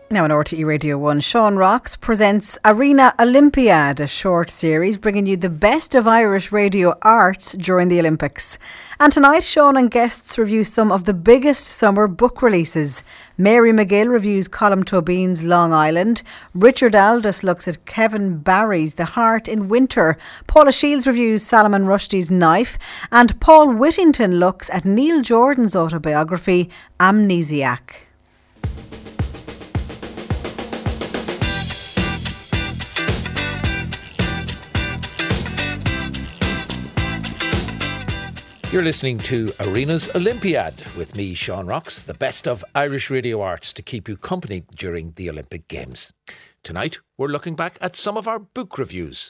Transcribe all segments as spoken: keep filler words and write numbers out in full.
Now on R T E Radio one, Sean Rocks presents Arena Olympiad, a short series bringing you the best of Irish radio arts during the Olympics. And tonight, Sean and guests review some of the biggest summer book releases. Mary McGill reviews Colm Tóibín's Long Island. Richard Aldous looks at Kevin Barry's The Heart in Winter. Paula Shields reviews Salman Rushdie's Knife. And Paul Whittington looks at Neil Jordan's autobiography, Amnesiac. You're listening to Arena's Olympiad with me, Sean Rocks, the best of Irish radio arts to keep you company during the Olympic Games. Tonight, we're looking back at some of our book reviews.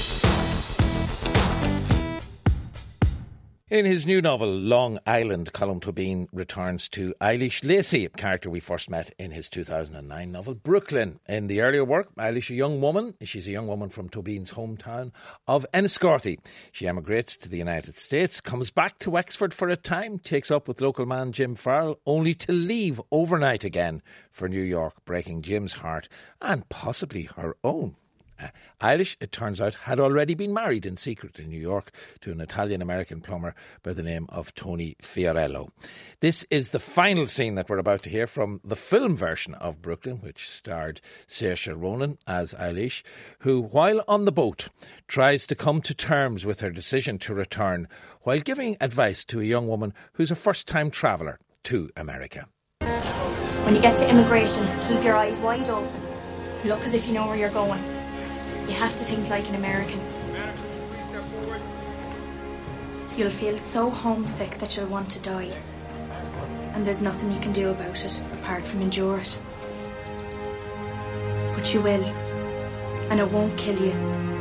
In his new novel, Long Island, Colm Tóibín returns to Eilish Lacey, a character we first met in his two thousand nine novel, Brooklyn. In the earlier work, Eilish, a young woman, she's a young woman from Tóibín's hometown of Enniscorthy. She emigrates to the United States, comes back to Wexford for a time, takes up with local man Jim Farrell, only to leave overnight again for New York, breaking Jim's heart and possibly her own. Uh, Eilish, it turns out, had already been married in secret in New York to an Italian-American plumber by the name of Tony Fiorello. This is the final scene that we're about to hear from the film version of Brooklyn, which starred Saoirse Ronan as Eilish, who, while on the boat, tries to come to terms with her decision to return while giving advice to a young woman who's a first-time traveller to America. When you get to immigration, keep your eyes wide open. Look as if you know where you're going. You have to think like an American. Madam, can you please step forward? You'll feel so homesick that you'll want to die. And there's nothing you can do about it, apart from endure it. But you will. And it won't kill you.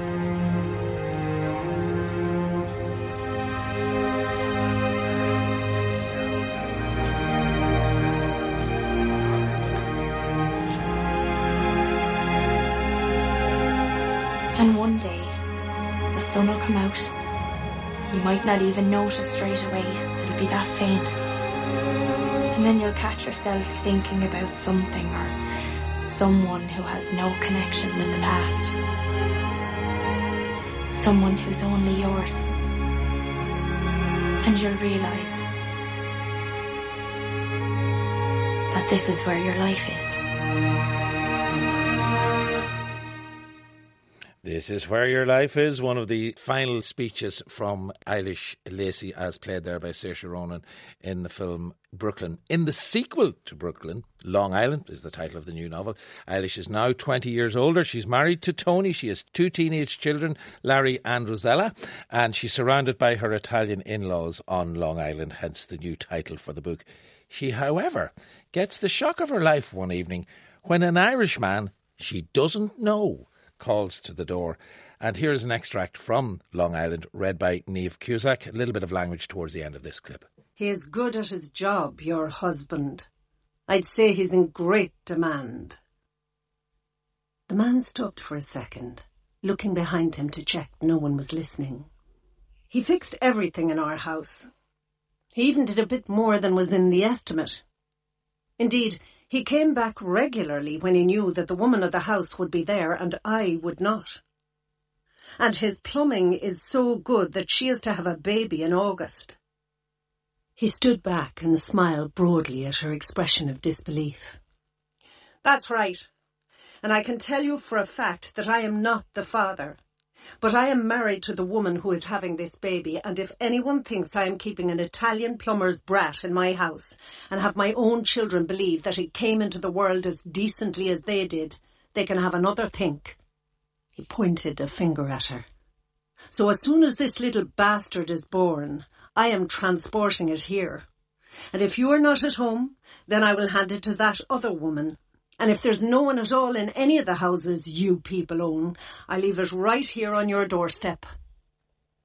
And one day, the sun will come out. You might not even notice straight away. It'll be that faint. And then you'll catch yourself thinking about something or someone who has no connection with the past. Someone who's only yours. And you'll realise that this is where your life is. This is where your life is, one of the final speeches from Eilish Lacey, as played there by Saoirse Ronan in the film Brooklyn. In the sequel to Brooklyn, Long Island is the title of the new novel. Eilish is now twenty years older. She's married to Tony. She has two teenage children, Larry and Rosella, and she's surrounded by her Italian in-laws on Long Island, hence the new title for the book. She, however, gets the shock of her life one evening when an Irishman she doesn't know calls to the door. And here's an extract from Long Island, read by Niamh Cusack. A little bit of language towards the end of this clip. He is good at his job, your husband. I'd say he's in great demand. The man stopped for a second, looking behind him to check no one was listening. He fixed everything in our house. He even did a bit more than was in the estimate. Indeed, he came back regularly when he knew that the woman of the house would be there and I would not. And his plumbing is so good that she is to have a baby in August. He stood back and smiled broadly at her expression of disbelief. That's right. And I can tell you for a fact that I am not the father. But I am married to the woman who is having this baby, and if anyone thinks I am keeping an Italian plumber's brat in my house and have my own children believe that it came into the world as decently as they did, they can have another think. He pointed a finger at her. So as soon as this little bastard is born, I am transporting it here. And if you are not at home, then I will hand it to that other woman. And if there's no one at all in any of the houses you people own, I leave it right here on your doorstep.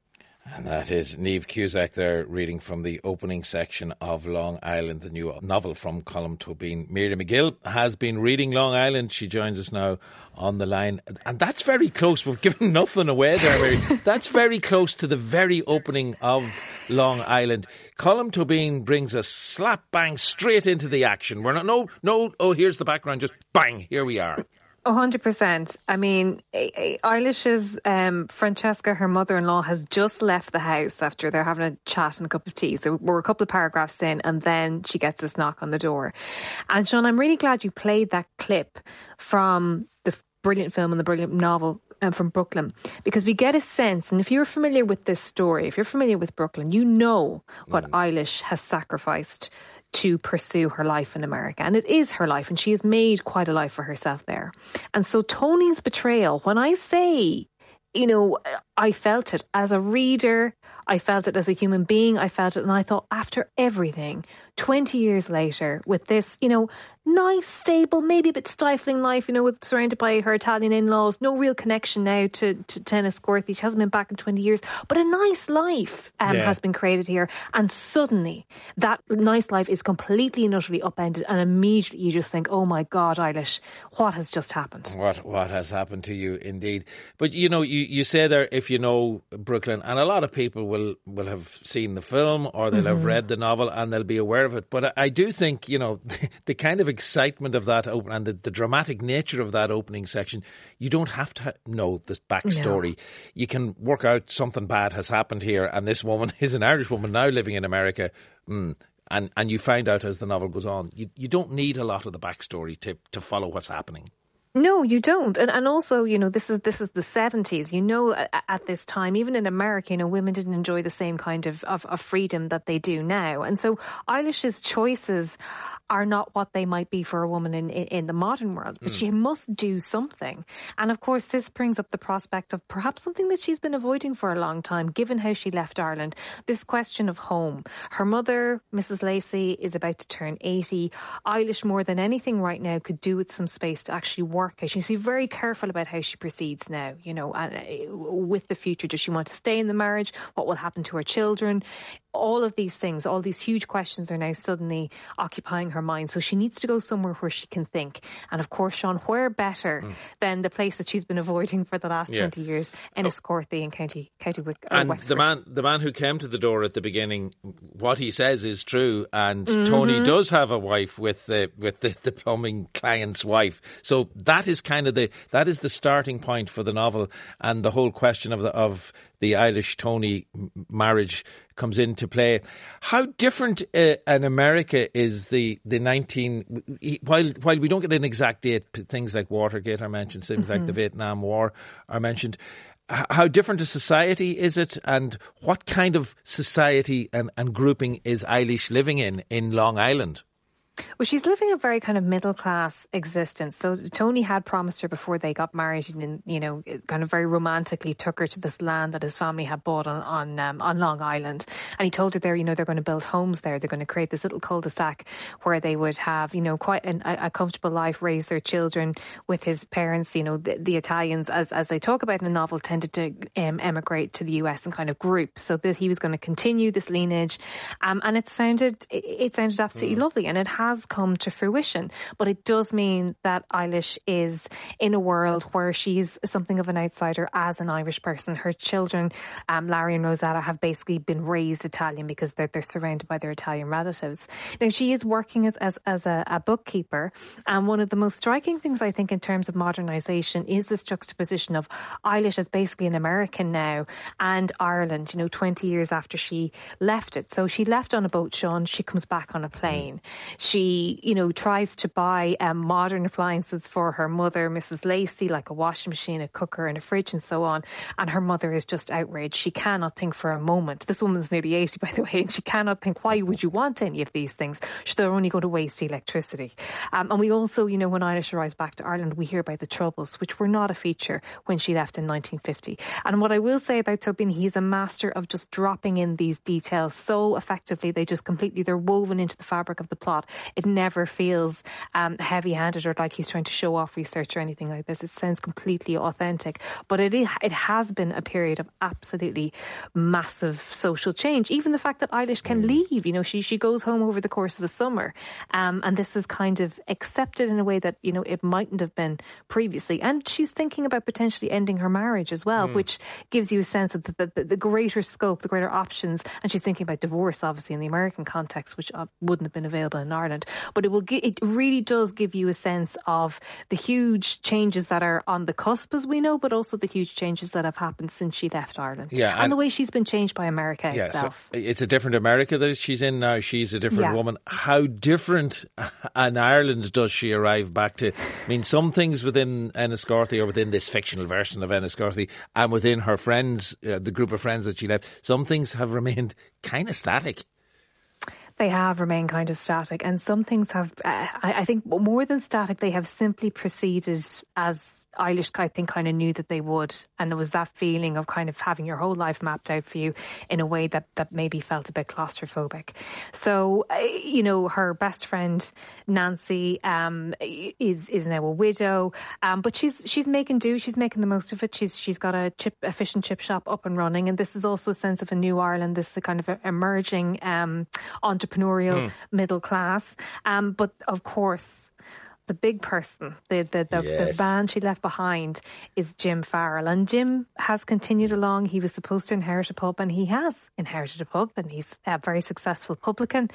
And that is Niamh Cusack there reading from the opening section of Long Island, the new novel from Colm Tóibín. Miriam McGill has been reading Long Island. She joins us now on the line. And that's very close. We've given nothing away there, Mary. That's very close to the very opening of Long Island. Colm Tóibín brings us slap bang straight into the action. We're not, no, no, oh, here's the background. Just bang, here we are. one hundred percent. I mean, Eilish's um, Francesca, her mother-in-law, has just left the house after they're having a chat and a cup of tea. So we're a couple of paragraphs in, and then she gets this knock on the door. And Sean, I'm really glad you played that clip from the brilliant film and the brilliant novel um, from Brooklyn, because we get a sense, and if you're familiar with this story, if you're familiar with Brooklyn, you know what mm. Eilish has sacrificed to pursue her life in America. And it is her life, and she has made quite a life for herself there. And so Tony's betrayal, when I say, you know, I felt it as a reader, I felt it as a human being, I felt it, and I thought, after everything, twenty years later, with this, you know, nice, stable, maybe a bit stifling life, you know, with surrounded by her Italian in-laws, no real connection now to, to Enniscorthy. She hasn't been back in twenty years, but a nice life um, yeah. has been created here. And suddenly, that nice life is completely and utterly upended, and immediately you just think, oh my God, Eilish, what has just happened? What what has happened to you, indeed. But, you know, you, you say there, if you know Brooklyn, and a lot of people will, will have seen the film, or they'll mm-hmm. have read the novel, and they'll be aware of it. But I, I do think, you know, the, the kind of excitement of that open and the, the dramatic nature of that opening section, you don't have to know the backstory. No. You can work out something bad has happened here, and this woman is an Irish woman now living in America. Mm, and, and you find out as the novel goes on. You, you don't need a lot of the backstory to, to follow what's happening. No, you don't. And and also, you know, this is this is the seventies. You know, at, at this time, even in America, you know, women didn't enjoy the same kind of, of, of freedom that they do now. And so Eilish's choices are not what they might be for a woman in, in, in the modern world. But mm. she must do something. And of course, this brings up the prospect of perhaps something that she's been avoiding for a long time, given how she left Ireland. This question of home. Her mother, Missus Lacey, is about to turn eighty. Eilish, more than anything right now, could do with some space to actually work. She needs to be very careful about how she proceeds now, you know, and with the future. Does she want to stay in the marriage? What will happen to her children? All of these things, all these huge questions are now suddenly occupying her mind. So she needs to go somewhere where she can think. And of course, Sean, where better mm. than the place that she's been avoiding for the last yeah. twenty years, Enniscorthy in County County Wick. And Wexford. the man, the man who came to the door at the beginning, what he says is true. And mm-hmm. Tony does have a wife with the with the, the plumbing client's wife. So that is kind of the that is the starting point for the novel, and the whole question of the of the Eilish Tony marriage comes into play. How different uh, in America is the the nineteen while while we don't get an exact date, things like Watergate are mentioned, things mm-hmm. like the Vietnam War are mentioned. How different a society is it, and what kind of society and, and grouping is Eilish living in in Long Island? Well, she's living a very kind of middle-class existence. So Tony had promised her before they got married, and, you know, kind of very romantically took her to this land that his family had bought on on, um, on Long Island. And he told her there, you know, they're going to build homes there. They're going to create this little cul-de-sac where they would have, you know, quite an, a, a comfortable life, raise their children with his parents. You know, the, the Italians, as as they talk about in the novel, tended to um, emigrate to the U S in kind of groups. So that he was going to continue this lineage. Um, and it sounded, it, it sounded absolutely mm. lovely. And it has has come to fruition. But it does mean that Eilish is in a world where she's something of an outsider as an Irish person. Her children, um, Larry and Rosetta, have basically been raised Italian because they're, they're surrounded by their Italian relatives. Now, she is working as, as, as a, a bookkeeper. And one of the most striking things, I think, in terms of modernisation is this juxtaposition of Eilish as basically an American now and Ireland, you know, twenty years after she left it. So she left on a boat, Sean. She comes back on a plane. She, you know, tries to buy um, modern appliances for her mother, Missus Lacey, like a washing machine, a cooker and a fridge and so on. And her mother is just outraged. She cannot think for a moment. This woman's nearly eighty, by the way, and she cannot think, why would you want any of these things? They're only going to waste electricity. Um, and we also, you know, when Eilish arrives back to Ireland, we hear about the Troubles, which were not a feature when she left in nineteen fifty. And what I will say about Tóibín, he's a master of just dropping in these details so effectively. They just completely, they're woven into the fabric of the plot. It it never feels um, heavy-handed or like he's trying to show off research or anything like this. It sounds completely authentic. But it is, it has been a period of absolutely massive social change. Even the fact that Eilish can mm. leave, you know, she she goes home over the course of the summer, um, and this is kind of accepted in a way that, you know, it mightn't have been previously. And she's thinking about potentially ending her marriage as well, mm. which gives you a sense of the, the, the greater scope, the greater options. And she's thinking about divorce, obviously, in the American context, which wouldn't have been available in Ireland. But it will gi- it really does give you a sense of the huge changes that are on the cusp, as we know, but also the huge changes that have happened since she left Ireland. Yeah, and, and the way she's been changed by America yeah, itself. So it's a different America that she's in now. She's a different yeah. woman. How different in Ireland does she arrive back to? I mean, some things within Enniscorthy, or within this fictional version of Enniscorthy, and within her friends, uh, the group of friends that she left, some things have remained kind of static. They have remained kind of static, and some things have, uh, I, I think more than static, they have simply proceeded as Eilish, I think, kind of knew that they would. And there was that feeling of kind of having your whole life mapped out for you in a way that, that maybe felt a bit claustrophobic. So, uh, you know, her best friend, Nancy, um, is is now a widow, um, but she's she's making do. She's making the most of it. She's She's got a chip, a fish and chip shop up and running. And this is also a sense of a new Ireland, this kind of emerging um, entrepreneurial mm. middle class. Um, but of course, the big person, the the, the, yes. the band she left behind is Jim Farrell. And Jim has continued along. He was supposed to inherit a pub, and he has inherited a pub, and he's a very successful publican.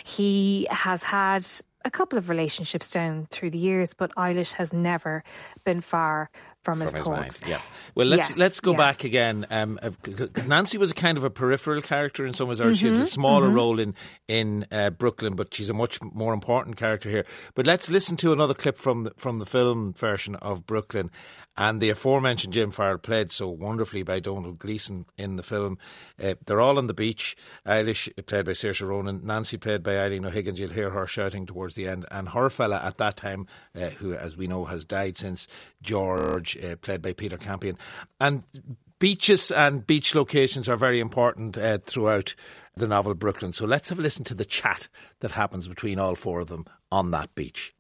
He has had a couple of relationships down through the years, but Eilish has never been far from, from his, his thoughts. Mind. Yeah. Well, let's yes, let's go yeah. back again. Um, uh, Nancy was a kind of a peripheral character in some ways. Mm-hmm, she has a smaller mm-hmm. role in in uh, Brooklyn, but she's a much more important character here. But let's listen to another clip from the, from the film version of Brooklyn. And the aforementioned Jim Farrell, played so wonderfully by Donald Gleeson in the film. Uh, they're all on the beach. Eilish, played by Saoirse Ronan. Nancy, played by Eileen O'Higgins. You'll hear her shouting towards the end. And her fella at that time, uh, who, as we know, has died since, George, uh, played by Peter Campion. And beaches and beach locations are very important uh, throughout the novel Brooklyn. So let's have a listen to the chat that happens between all four of them on that beach.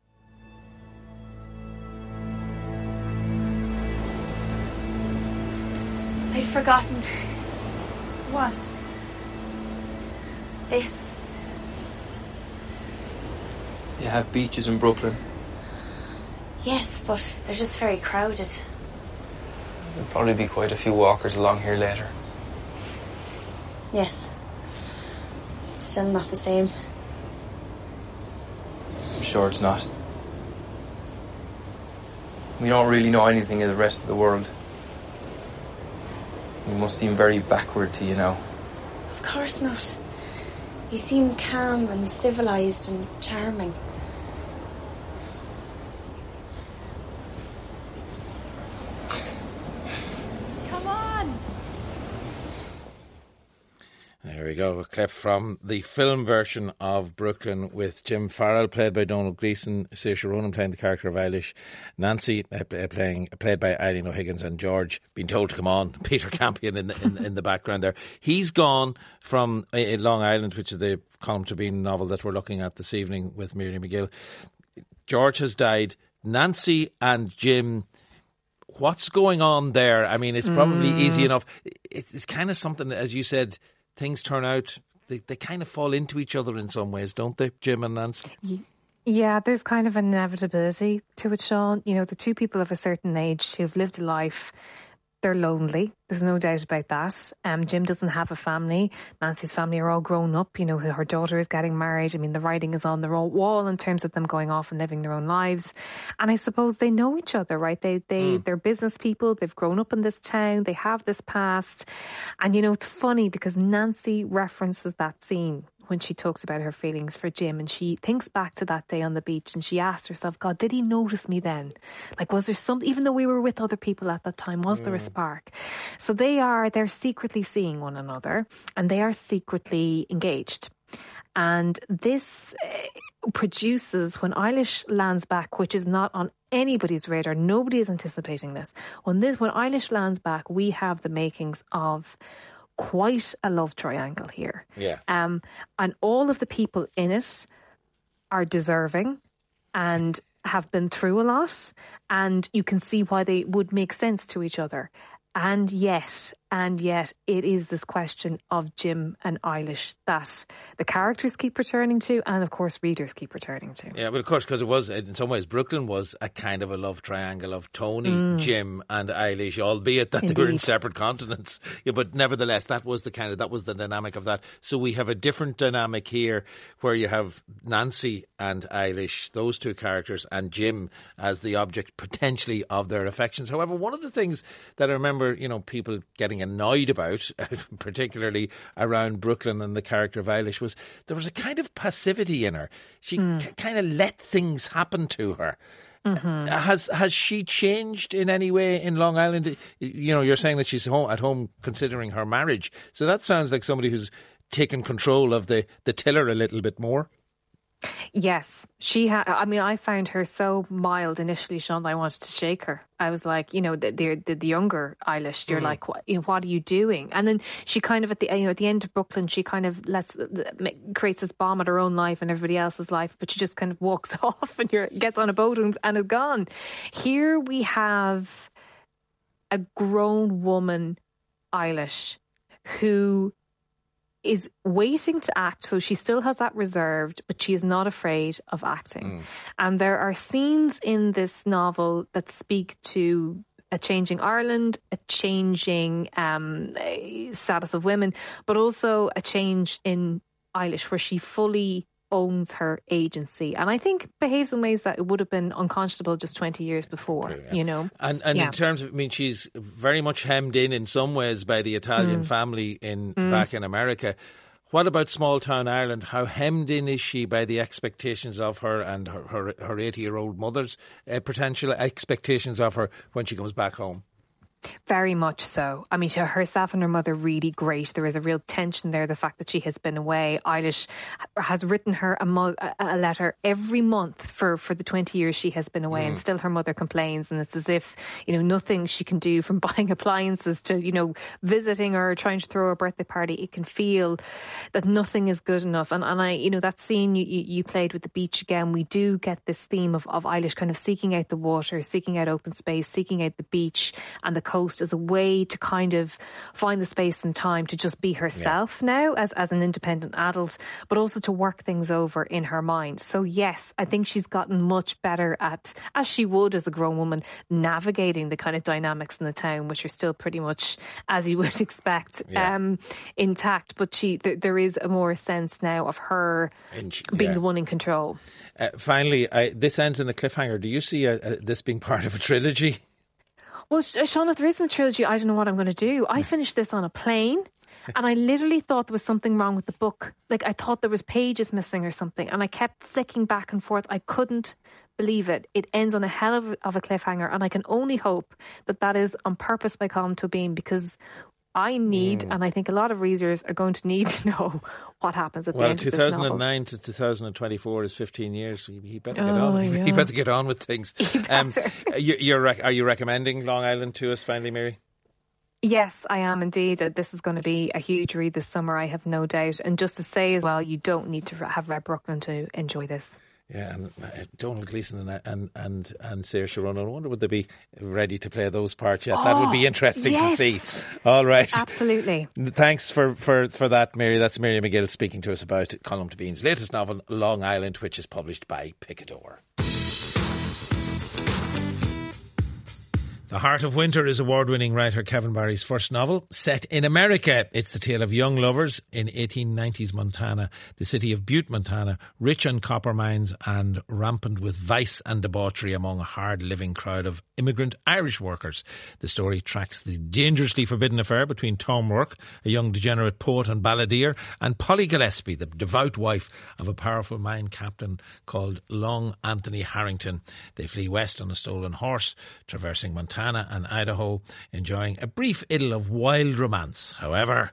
I'd forgotten. What? This. You have beaches in Brooklyn? Yes, but they're just very crowded. There'll probably be quite a few walkers along here later. Yes. It's still not the same. I'm sure it's not. We don't really know anything of the rest of the world. We must seem very backward to you now. Of course not. You seem calm and civilised and charming. Come on! There we go, a clip from the film version of Brooklyn with Jim Farrell, played by Donald Gleeson, Saoirse Ronan playing the character of Eilish, Nancy uh, playing played by Eileen O'Higgins, and George being told to come on, Peter Campion in the, in, in the background there. He's gone from uh, Long Island, which is the Colm Tóibín novel that we're looking at this evening with Miriam McGill. George has died. Nancy and Jim, what's going on there? I mean, it's probably mm. easy enough. It's kind of something, as you said, things turn out, they, they kind of fall into each other in some ways, don't they, Jim and Nancy? Yeah, there's kind of an inevitability to it, Sean. You know, the two people of a certain age who've lived a life, they're lonely. There's no doubt about that. Um, Jim doesn't have a family. Nancy's family are all grown up. You know, her daughter is getting married. I mean, the writing is on the wall in terms of them going off and living their own lives. And I suppose they know each other, right? They, they, mm. They're business people. They've grown up in this town. They have this past. And, you know, it's funny because Nancy references that scene when she talks about her feelings for Jim, and she thinks back to that day on the beach and she asks herself, God, did he notice me then? Like, was there something, even though we were with other people at that time, was mm. there a spark? So they are, they're secretly seeing one another and they are secretly engaged. And this uh, produces, when Eilish lands back, which is not on anybody's radar, nobody is anticipating this. When this, when Eilish lands back, we have the makings of quite a love triangle here. Yeah. Um, and all of the people in it are deserving and have been through a lot, and you can see why they would make sense to each other. And yet, and yet, it is this question of Jim and Eilish that the characters keep returning to, and of course readers keep returning to. Yeah, but of course, because it was, in some ways, Brooklyn was a kind of a love triangle of Tony, Mm. Jim and Eilish, albeit that they were in Indeed. separate continents. Yeah, but nevertheless, that was the kind of, that was the dynamic of that. So we have a different dynamic here where you have Nancy and Eilish, those two characters, and Jim as the object potentially of their affections. However, one of the things that I remember, you know, people getting annoyed about, particularly around Brooklyn and the character of Eilish, was there was a kind of passivity in her. She Mm. k- kind of let things happen to her. Mm-hmm. Has has she changed in any way in Long Island? You know, you're saying that she's home, at home considering her marriage. So that sounds like somebody who's taken control of the, the tiller a little bit more. Yes, she had. I mean, I found her so mild initially, Sean, that I wanted to shake her. I was like, you know, the the, the, the younger Eilish, you're Mm. like, what, you know, what are you doing? And then she kind of at the you know at the end of Brooklyn, she kind of lets creates this bomb at her own life and everybody else's life, but she just kind of walks off and you're, gets on a boat and, and is gone. Here we have a grown woman, Eilish, who is waiting to act, so she still has that reserved, but she is not afraid of acting. Mm. And there are scenes in this novel that speak to a changing Ireland, a changing um, eh, status of women, but also a change in Eilish where she fully owns her agency, and I think behaves in ways that it would have been unconscionable just twenty years before. Yeah. You know, And and Yeah. in terms of, I mean, she's very much hemmed in in some ways by the Italian Mm. family in Mm. back in America. What about small town Ireland? How hemmed in is she by the expectations of her and her her, her eighty year old mother's uh, potential expectations of her when she comes back home? Very much so. I mean, to herself and her mother, really great. There is a real tension there, the fact that she has been away. Eilish has written her a, mo- a letter every month for, for the twenty years she has been away, Mm. and still her mother complains. And it's as if, you know, nothing she can do, from buying appliances to, you know, visiting her, trying to throw a birthday party. It can feel that nothing is good enough. And, and I, you know, that scene you, you, you played with the beach again, we do get this theme of, of Eilish kind of seeking out the water, seeking out open space, seeking out the beach and the coast as a way to kind of find the space and time to just be herself yeah. now as, as an independent adult, but also to work things over in her mind. So yes, I think she's gotten much better at, as she would as a grown woman, navigating the kind of dynamics in the town, which are still pretty much, as you would expect, yeah. um, intact. But she, th- there is a more sense now of her she, being yeah. the one in control. Uh, finally, I, this ends in a cliffhanger. Do you see a, a, this being part of a trilogy? Well, Shauna, if there isn't a trilogy, I don't know what I'm going to do. I finished this on a plane and I literally thought there was something wrong with the book. Like, I thought there was pages missing or something, and I kept flicking back and forth. I couldn't believe it. It ends on a hell of, of a cliffhanger, and I can only hope that that is on purpose by Colm Tóibín, because I need, mm. and I think a lot of readers are going to need to know what happens at well, the end of this novel. two thousand nine to two thousand twenty-four is fifteen years. He better get oh, on. Yeah. He better get on with things. Um, you, you're, are you recommending Long Island to us finally, Mary? Yes, I am indeed. This is going to be a huge read this summer, I have no doubt. And just to say as well, you don't need to have read Brooklyn to enjoy this. Yeah, and uh, Donald Gleeson and and and, and Saoirse Ronan, I wonder would they be ready to play those parts yet? Oh, that would be interesting yes. to see. All right. Absolutely. Thanks for, for, for that, Mary. That's Mary McGill speaking to us about Colm Tóibín's latest novel, Long Island, which is published by Picador. The Heart of Winter is award-winning writer Kevin Barry's first novel, set in America. It's the tale of young lovers in eighteen nineties Montana, the city of Butte, Montana, rich on copper mines and rampant with vice and debauchery among a hard-living crowd of immigrant Irish workers. The story tracks the dangerously forbidden affair between Tom Rourke, a young degenerate poet and balladeer, and Polly Gillespie, the devout wife of a powerful mine captain called Long Anthony Harrington. They flee west on a stolen horse, traversing Montana and Idaho, enjoying a brief idyll of wild romance. However,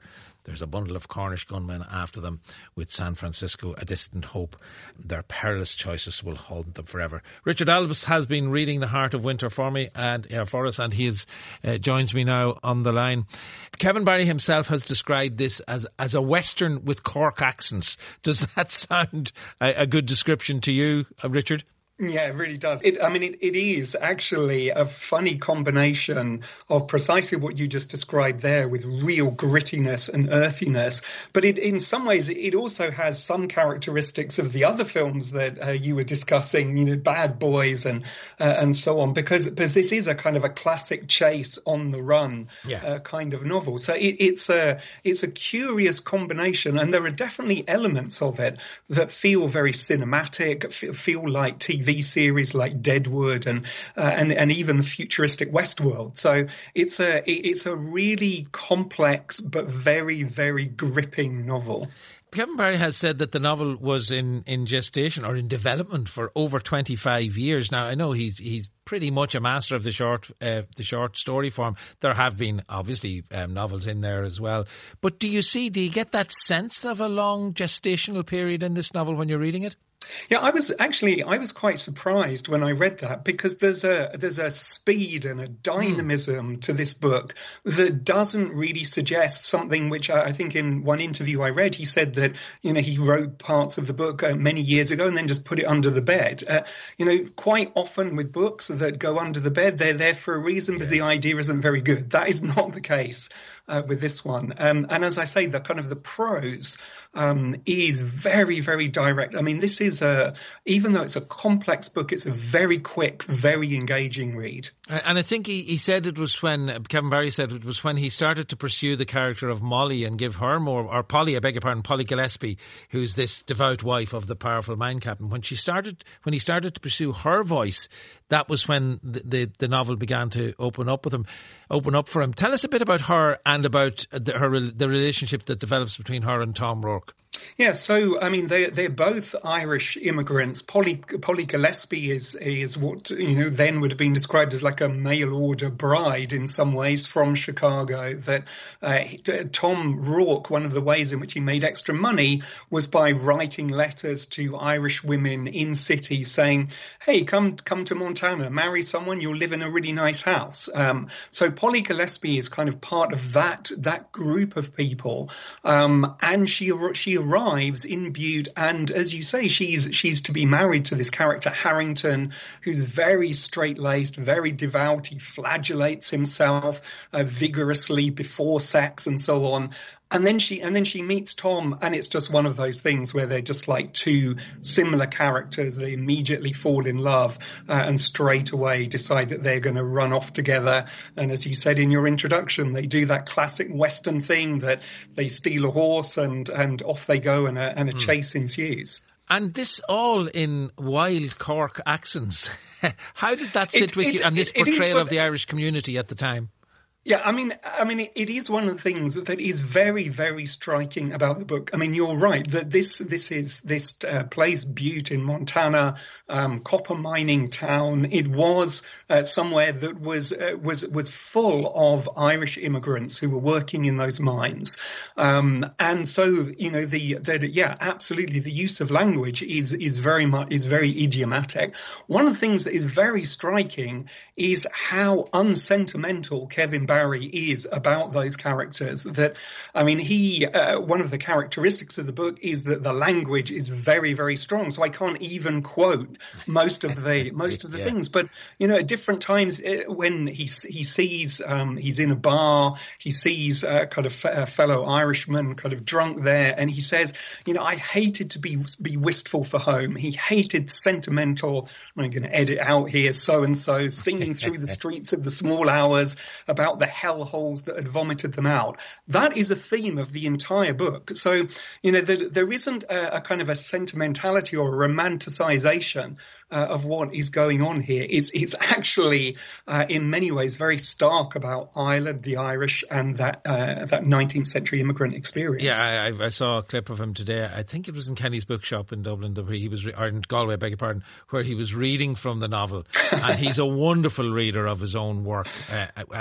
There's a bundle of Cornish gunmen after them, with San Francisco a distant hope. Their perilous choices will haunt them forever. Richard Albus has been reading The Heart of Winter for me and uh, for us, and he is, uh, joins me now on the line. Kevin Barry himself has described this as, as a Western with Cork accents. Does that sound a, a good description to you, uh, Richard? Yeah, it really does. It, I mean, it, it is actually a funny combination of precisely what you just described there, with real grittiness and earthiness. But it, in some ways, it also has some characteristics of the other films that uh, you were discussing, you know, Bad Boys and uh, and so on, because because this is a kind of a classic chase on the run yeah. uh, kind of novel. So it, it's a it's a curious combination, and there are definitely elements of it that feel very cinematic, feel like T V series like Deadwood and uh, and and even the futuristic Westworld. So it's a it's a really complex but very very gripping novel. Kevin Barry has said that the novel was in, in gestation or in development for over twenty-five years. Now, I know he's he's pretty much a master of the short uh, the short story form. There have been obviously um, novels in there as well. But do you see, do you get that sense of a long gestational period in this novel when you're reading it? Yeah, I was actually I was quite surprised when I read that, because there's a there's a speed and a dynamism mm. to this book that doesn't really suggest something which I, I think in one interview I read, he said that, you know, he wrote parts of the book uh, many years ago and then just put it under the bed. Uh, you know, quite often with books that go under the bed, they're there for a reason yeah. because the idea isn't very good. That is not the case uh, with this one. Um, and as I say, the kind of the prose um, is very, very direct. I mean, this is a, even though it's a complex book, it's a very quick, very engaging read. And I think he, he said it was when, Kevin Barry said it was when he started to pursue the character of Molly and give her more, or Polly, I beg your pardon, Polly Gillespie, who's this devout wife of the powerful mine captain. When she started, when he started to pursue her voice, that was when the, the, the novel began to open up with him, open up for him. Tell us a bit about her and about the, her, the relationship that develops between her and Tom Rourke. Yeah, so, I mean, they're, they're both Irish immigrants. Polly, Polly Gillespie is, is what, you know, then would have been described as like a mail-order bride in some ways from Chicago. That uh, Tom Rourke, one of the ways in which he made extra money was by writing letters to Irish women in cities saying, hey, come come to Montana, marry someone, you'll live in a really nice house. Um, so Polly Gillespie is kind of part of that that group of people. Um, and she she arrives in Bude, and as you say, she's she's to be married to this character Harrington, who's very straight-laced, very devout. He flagellates himself uh, vigorously before sex and so on. And then she and then she meets Tom, and it's just one of those things where they're just like two similar characters. They immediately fall in love uh, and straight away decide that they're going to run off together. And as you said in your introduction, they do that classic Western thing that they steal a horse and, and off they go, and a, and a mm. chase ensues. And this all in wild Cork accents. How did that sit it, with it, you? And this it, portrayal it of the Irish community at the time? Yeah, I mean, I mean, it, it is one of the things that is very, very striking about the book. I mean, you're right that this this is this uh, place Butte in Montana, um, copper mining town. It was uh, somewhere that was uh, was was full of Irish immigrants who were working in those mines, um, and so you know the, the yeah, absolutely, the use of language is is very much is very idiomatic. One of the things that is very striking is how unsentimental Kevin Barry is about those characters. That, I mean, he, uh, one of the characteristics of the book is that the language is very, very strong. So I can't even quote most of the, most of the yeah. things. But, you know, at different times uh, when he, he sees, um, he's in a bar, he sees a kind of a fellow Irishman kind of drunk there. And he says, you know, I hated to be, be wistful for home. He hated sentimental, I'm going to edit out here, so-and-so singing through the streets of the small hours about the hellholes that had vomited them out. That is a theme of the entire book. So, you know, there, there isn't a, a kind of a sentimentality or a romanticization uh, of what is going on here. It's, it's actually, uh, in many ways, very stark about Ireland, the Irish, and that uh, that nineteenth century immigrant experience. Yeah, I, I saw a clip of him today. I think it was in Kenny's bookshop in Dublin, where he was, or in Galway, beg your pardon, where he was reading from the novel. And he's a wonderful reader of his own work, uh, and, and he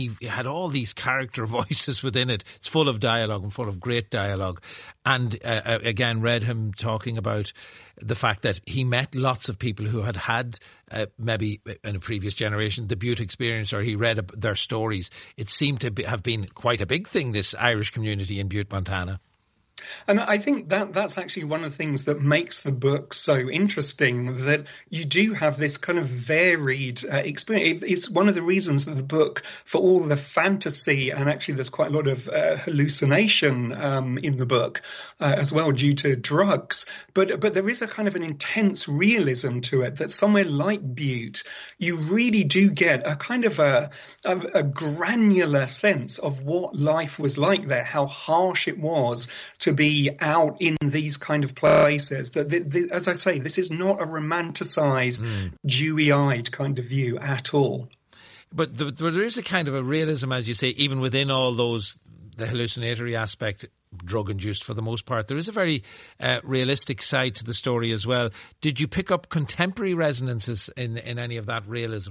he had all these character voices within it. It's full of dialogue and full of great dialogue. And uh, again, read him talking about the fact that he met lots of people who had had uh, maybe in a previous generation the Bute experience, or he read their stories. It seemed to be, have been quite a big thing, this Irish community in Butte, Montana. And I think that that's actually one of the things that makes the book so interesting, that you do have this kind of varied uh, experience. It's one of the reasons that the book, for all the fantasy, and actually there's quite a lot of uh, hallucination um, in the book uh, as well due to drugs, but but there is a kind of an intense realism to it that somewhere like Butte, you really do get a kind of a, a, a granular sense of what life was like there, how harsh it was to be out in these kind of places. That, the, the, as I say, this is not a romanticised, mm. dewy-eyed kind of view at all. But the, there is a kind of a realism, as you say, even within all those, the hallucinatory aspect, drug-induced for the most part. There is a very uh, realistic side to the story as well. Did you pick up contemporary resonances in, in any of that realism?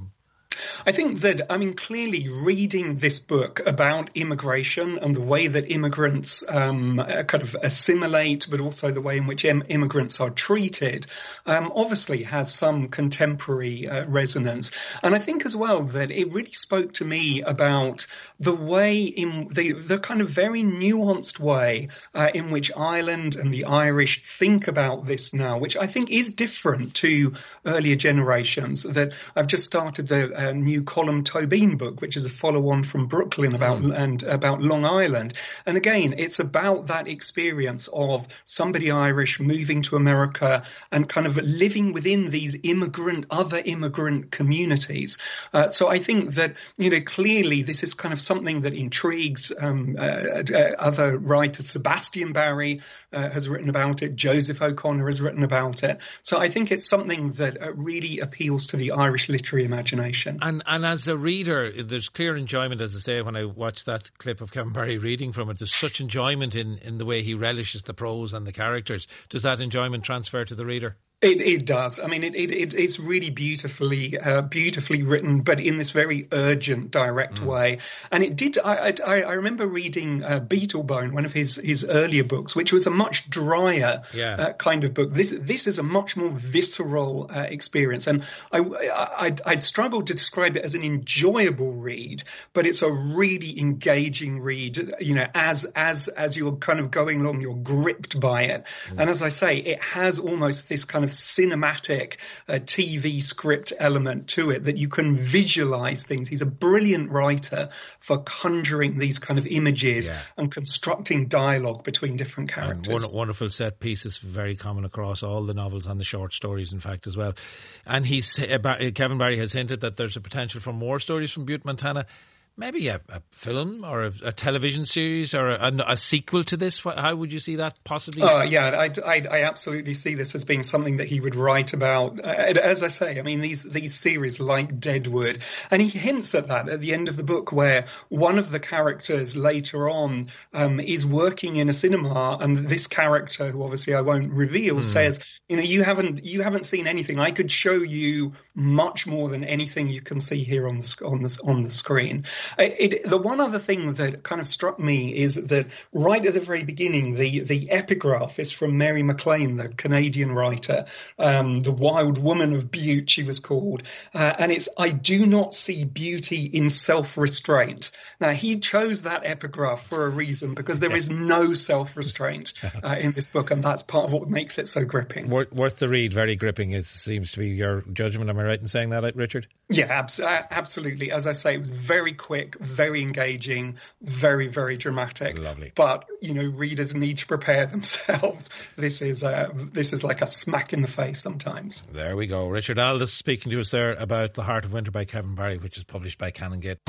I think that, I mean, clearly reading this book about immigration and the way that immigrants um, kind of assimilate, but also the way in which im- immigrants are treated, um, obviously has some contemporary uh, resonance. And I think as well that it really spoke to me about the way in the, the kind of very nuanced way uh, in which Ireland and the Irish think about this now, which I think is different to earlier generations. That I've just started the uh, new Colm Tóibín book, which is a follow-on from Brooklyn about mm. and about Long Island. And again, it's about that experience of somebody Irish moving to America and kind of living within these immigrant, other immigrant communities. Uh, so I think that, you know, clearly this is kind of something that intrigues um, uh, uh, other writers. Sebastian Barry uh, has written about it. Joseph O'Connor has written about it. So I think it's something that uh, really appeals to the Irish literary imagination. And and as a reader, there's clear enjoyment, as I say, when I watch that clip of Kevin Barry reading from it. There's such enjoyment in, in the way he relishes the prose and the characters. Does that enjoyment transfer to the reader? It, it does. I mean, it, it it's really beautifully uh, beautifully written, but in this very urgent, direct mm. way. And it did. I I, I remember reading uh, Beetlebone, one of his, his earlier books, which was a much drier yeah. uh, kind of book. This this is a much more visceral uh, experience, and I I'd, I'd struggled to describe it as an enjoyable read, but it's a really engaging read. You know, as as as you're kind of going along, you're gripped by it, mm. and as I say, it has almost this kind of cinematic uh, T V script element to it that you can visualize things. He's a brilliant writer for conjuring these kind of images yeah. and constructing dialogue between different characters. And wonderful set pieces, very common across all the novels and the short stories, in fact, as well. And he's uh, Kevin Barry has hinted that there's a potential for more stories from Butte, Montana. Maybe a, a film or a, a television series or a, a, a sequel to this. How would you see that possibly? Oh, yeah, I, I, I absolutely see this as being something that he would write about. As I say, I mean, these these series like Deadwood, and he hints at that at the end of the book, where one of the characters later on um, is working in a cinema, and this character, who obviously I won't reveal, hmm. says, you know, you haven't you haven't seen anything. I could show you much more than anything you can see here on the on the on the screen. It, the one other thing that kind of struck me is that right at the very beginning, the, the epigraph is from Mary MacLean, the Canadian writer, um, the Wild Woman of Butte, she was called. Uh, and it's, I do not see beauty in self-restraint. Now, he chose that epigraph for a reason, because there is no self-restraint uh, in this book, and that's part of what makes it so gripping. Worth, worth the read, very gripping, is seems to be your judgment. Am I right in saying that, Richard? Yeah, abs- absolutely. As I say, it was very quick, very engaging, very, very dramatic. Lovely. But, you know, readers need to prepare themselves. This is uh, this is like a smack in the face sometimes. There we go. Richard Aldous speaking to us there about The Heart of Winter by Kevin Barry, which is published by Canongate.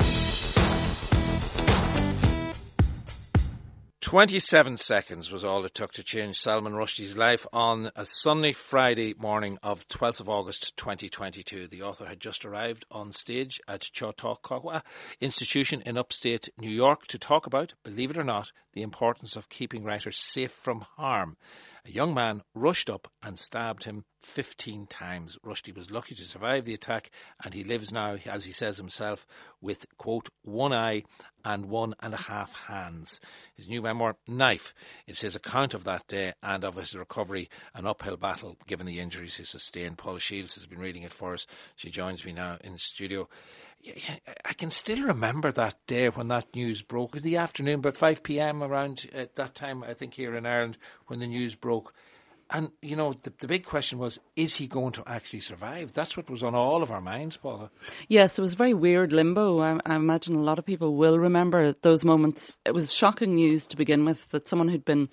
twenty-seven seconds was all it took to change Salman Rushdie's life on a sunny Friday morning of twelfth of August twenty twenty-two. The author had just arrived on stage at Chautauqua Institution in upstate New York to talk about, believe it or not, the importance of keeping writers safe from harm. a young man rushed up and stabbed him fifteen times. Rushdie was lucky to survive the attack, and he lives now, as he says himself, with, quote, one eye and one and a half hands. His new memoir, Knife, is his account of that day and of his recovery, an uphill battle given the injuries he sustained. Paula Shields has been reading it for us. She joins me now in the studio. I can still remember that day when that news broke. It was the afternoon, about five p.m. around at that time, I think, here in Ireland, when the news broke. And, you know, the, the big question was, is he going to actually survive? That's what was on all of our minds, Paula. Yes, it was very weird limbo. I, I imagine a lot of people will remember those moments. It was shocking news to begin with, that someone who'd been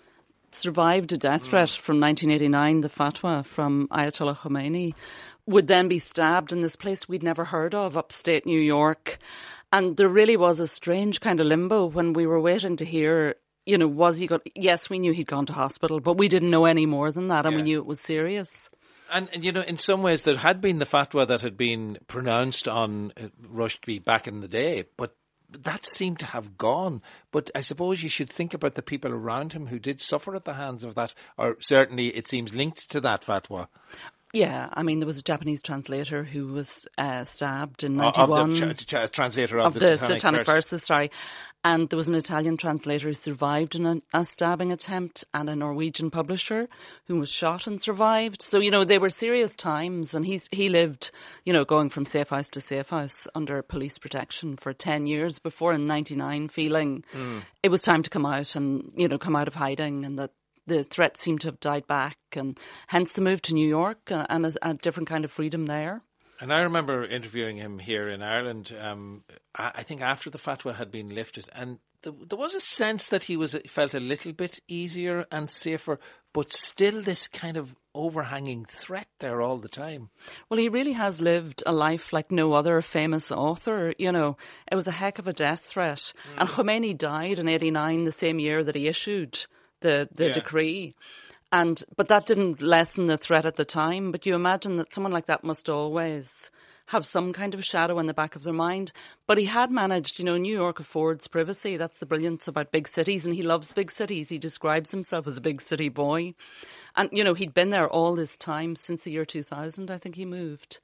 survived a death threat mm. from nineteen eighty-nine, the fatwa from Ayatollah Khomeini, would then be stabbed in this place we'd never heard of, upstate New York. And there really was a strange kind of limbo when we were waiting to hear, you know, was he got? Yes, we knew he'd gone to hospital, but we didn't know any more than that, and yeah. we knew it was serious. And, and, you know, in some ways there had been the fatwa that had been pronounced on Rushdie back in the day, but that seemed to have gone. But I suppose you should think about the people around him who did suffer at the hands of that, or certainly it seems linked to that fatwa. Yeah, I mean, there was a Japanese translator who was uh, stabbed in ninety-one. Of the ch- ch- translator of, of the, the Satanic, Satanic Verse. Verses, sorry. And there was an Italian translator who survived in a, a stabbing attempt, and a Norwegian publisher who was shot and survived. So, you know, they were serious times, and he's, he lived, you know, going from safe house to safe house under police protection for ten years before in ninety-nine feeling mm. it was time to come out and, you know, come out of hiding, and that the threat seemed to have died back, and hence the move to New York and a, a different kind of freedom there. And I remember interviewing him here in Ireland, um, I think after the fatwa had been lifted, and th- there was a sense that he was felt a little bit easier and safer, but still this kind of overhanging threat there all the time. Well, he really has lived a life like no other famous author. You know, it was a heck of a death threat. Mm. And Khomeini died in eighty-nine, the same year that he issued the, the yeah. decree. And but that didn't lessen the threat at the time. But you imagine that someone like that must always have some kind of shadow in the back of their mind. But he had managed, you know, New York affords privacy. That's the brilliance about big cities. And he loves big cities. He describes himself as a big city boy. And, you know, he'd been there all this time since the year two thousand, I think he moved.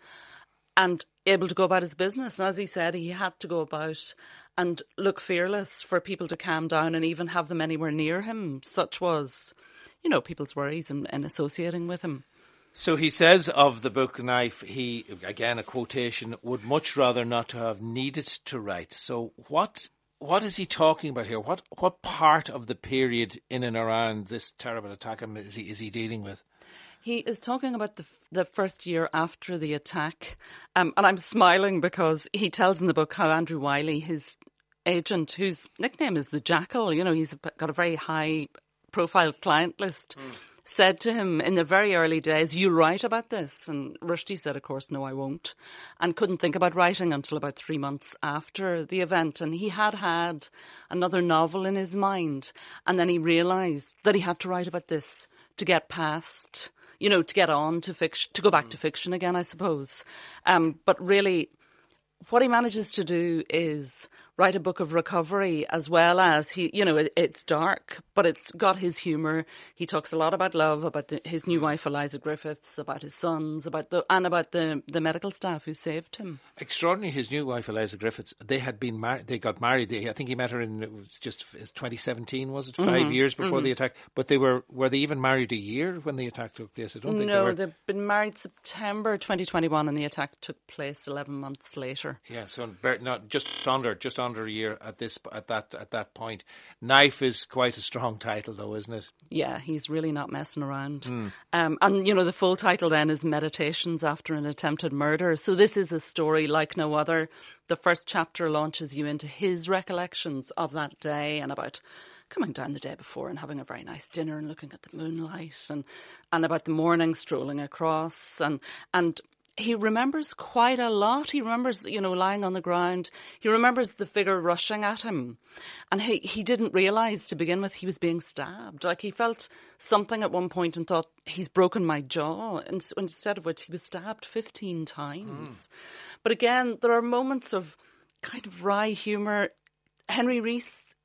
And able to go about his business. And as he said, he had to go about and look fearless for people to calm down and even have them anywhere near him. Such was, you know, people's worries in, in associating with him. So he says of the book Knife, he, again a quotation, would much rather not have needed to write. So what what is he talking about here? What what part of the period in and around this terrible attack is he, is he dealing with? He is talking about the the first year after the attack. Um, and I'm smiling because he tells in the book how Andrew Wiley, his agent, whose nickname is the Jackal, you know, he's got a very high profile client list, mm. said to him in the very early days, "You'll write about this." And Rushdie said, of course, "No, I won't," and couldn't think about writing until about three months after the event. And he had had another novel in his mind. And then he realised that he had to write about this to get past, you know, to get on to fiction, to go back mm. to fiction again, I suppose. Um, but really, what he manages to do is write a book of recovery, as well as, he, you know, it, it's dark, but it's got his humour. He talks a lot about love, about the, his new wife, Eliza Griffiths, about his sons, about the and about the, the medical staff who saved him. Extraordinary, his new wife, Eliza Griffiths, they had been married, they got married. They, I think he met her in, it was just twenty seventeen, was it? Five mm-hmm. years before mm-hmm. the attack. But they were, were they even married a year when the attack took place? I don't think no, they were. they've been married September twenty twenty-one and the attack took place eleven months later. Yeah, so not just under, just under a year at this, at that, at that point. Knife is quite a strong title, though, isn't it? Yeah, he's really not messing around. Mm. Um, and, you know, the full title then is Meditations After an Attempted Murder. So this is a story like no other. The first chapter launches you into his recollections of that day and about coming down the day before and having a very nice dinner and looking at the moonlight, and, and about the morning strolling across, and and he remembers quite a lot. He remembers, you know, lying on the ground. He remembers the figure rushing at him. And he, he didn't realise to begin with he was being stabbed. Like, he felt something at one point and thought, he's broken my jaw. And instead of which he was stabbed fifteen times. Mm. But again, there are moments of kind of wry humour. Henry Rees,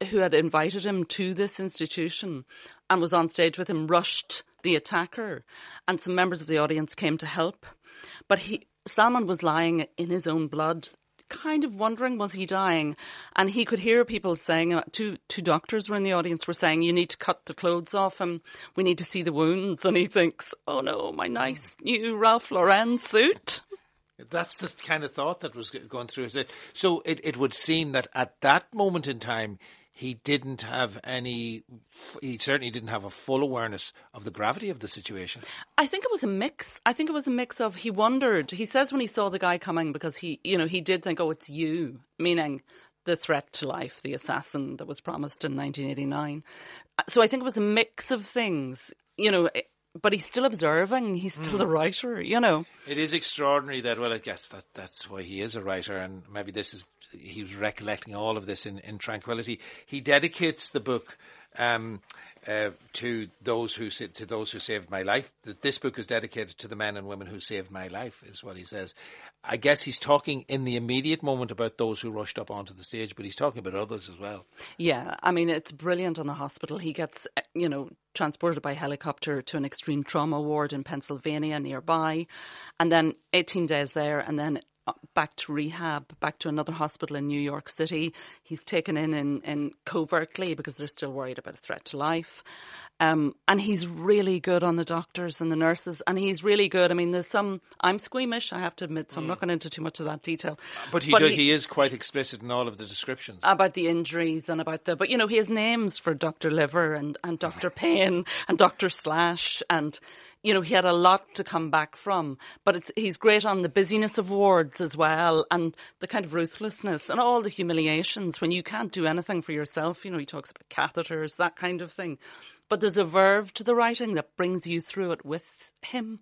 who had invited him to this institution and was on stage with him, rushed the attacker, and some members of the audience came to help. But he, Salman was lying in his own blood, kind of wondering, was he dying? And he could hear people saying, uh, two, two doctors were in the audience, were saying, you need to cut the clothes off him, we need to see the wounds. And he thinks, oh no, my nice new Ralph Lauren suit. That's the kind of thought that was going through his head. So it, it would seem that at that moment in time, he didn't have any, he certainly didn't have a full awareness of the gravity of the situation. I think it was a mix. I think it was a mix of, he wondered, he says when he saw the guy coming, because he, you know, he did think, oh, it's you, meaning the threat to life, the assassin that was promised in nineteen eighty-nine. So I think it was a mix of things, you know, but he's still observing. He's still mm. a writer, you know. It is extraordinary that, well, I guess that that's why he is a writer, and maybe this is, he was recollecting all of this in, in tranquility. He dedicates the book um, uh, to those who to those who saved my life. That this book is dedicated to the men and women who saved my life, is what he says. I guess he's talking in the immediate moment about those who rushed up onto the stage, but he's talking about others as well. Yeah, I mean, it's brilliant on the hospital. He gets, you know, transported by helicopter to an extreme trauma ward in Pennsylvania nearby, and then eighteen days there, and then back to rehab, back to another hospital in New York City. He's taken in, in, in covertly because they're still worried about a threat to life. Um, and he's really good on the doctors and the nurses, and he's really good. I mean, there's some, I'm squeamish, I have to admit, so I'm not going into too much of that detail. But he but do, he, he is quite explicit in all of the descriptions. About the injuries and about the, but you know, he has names for Doctor Liver and, and Doctor Payne and Doctor Slash, and you know, he had a lot to come back from. But it's, he's great on the busyness of wards as well, and the kind of ruthlessness and all the humiliations when you can't do anything for yourself. You know, he talks about catheters, that kind of thing. But there's a verve to the writing that brings you through it with him.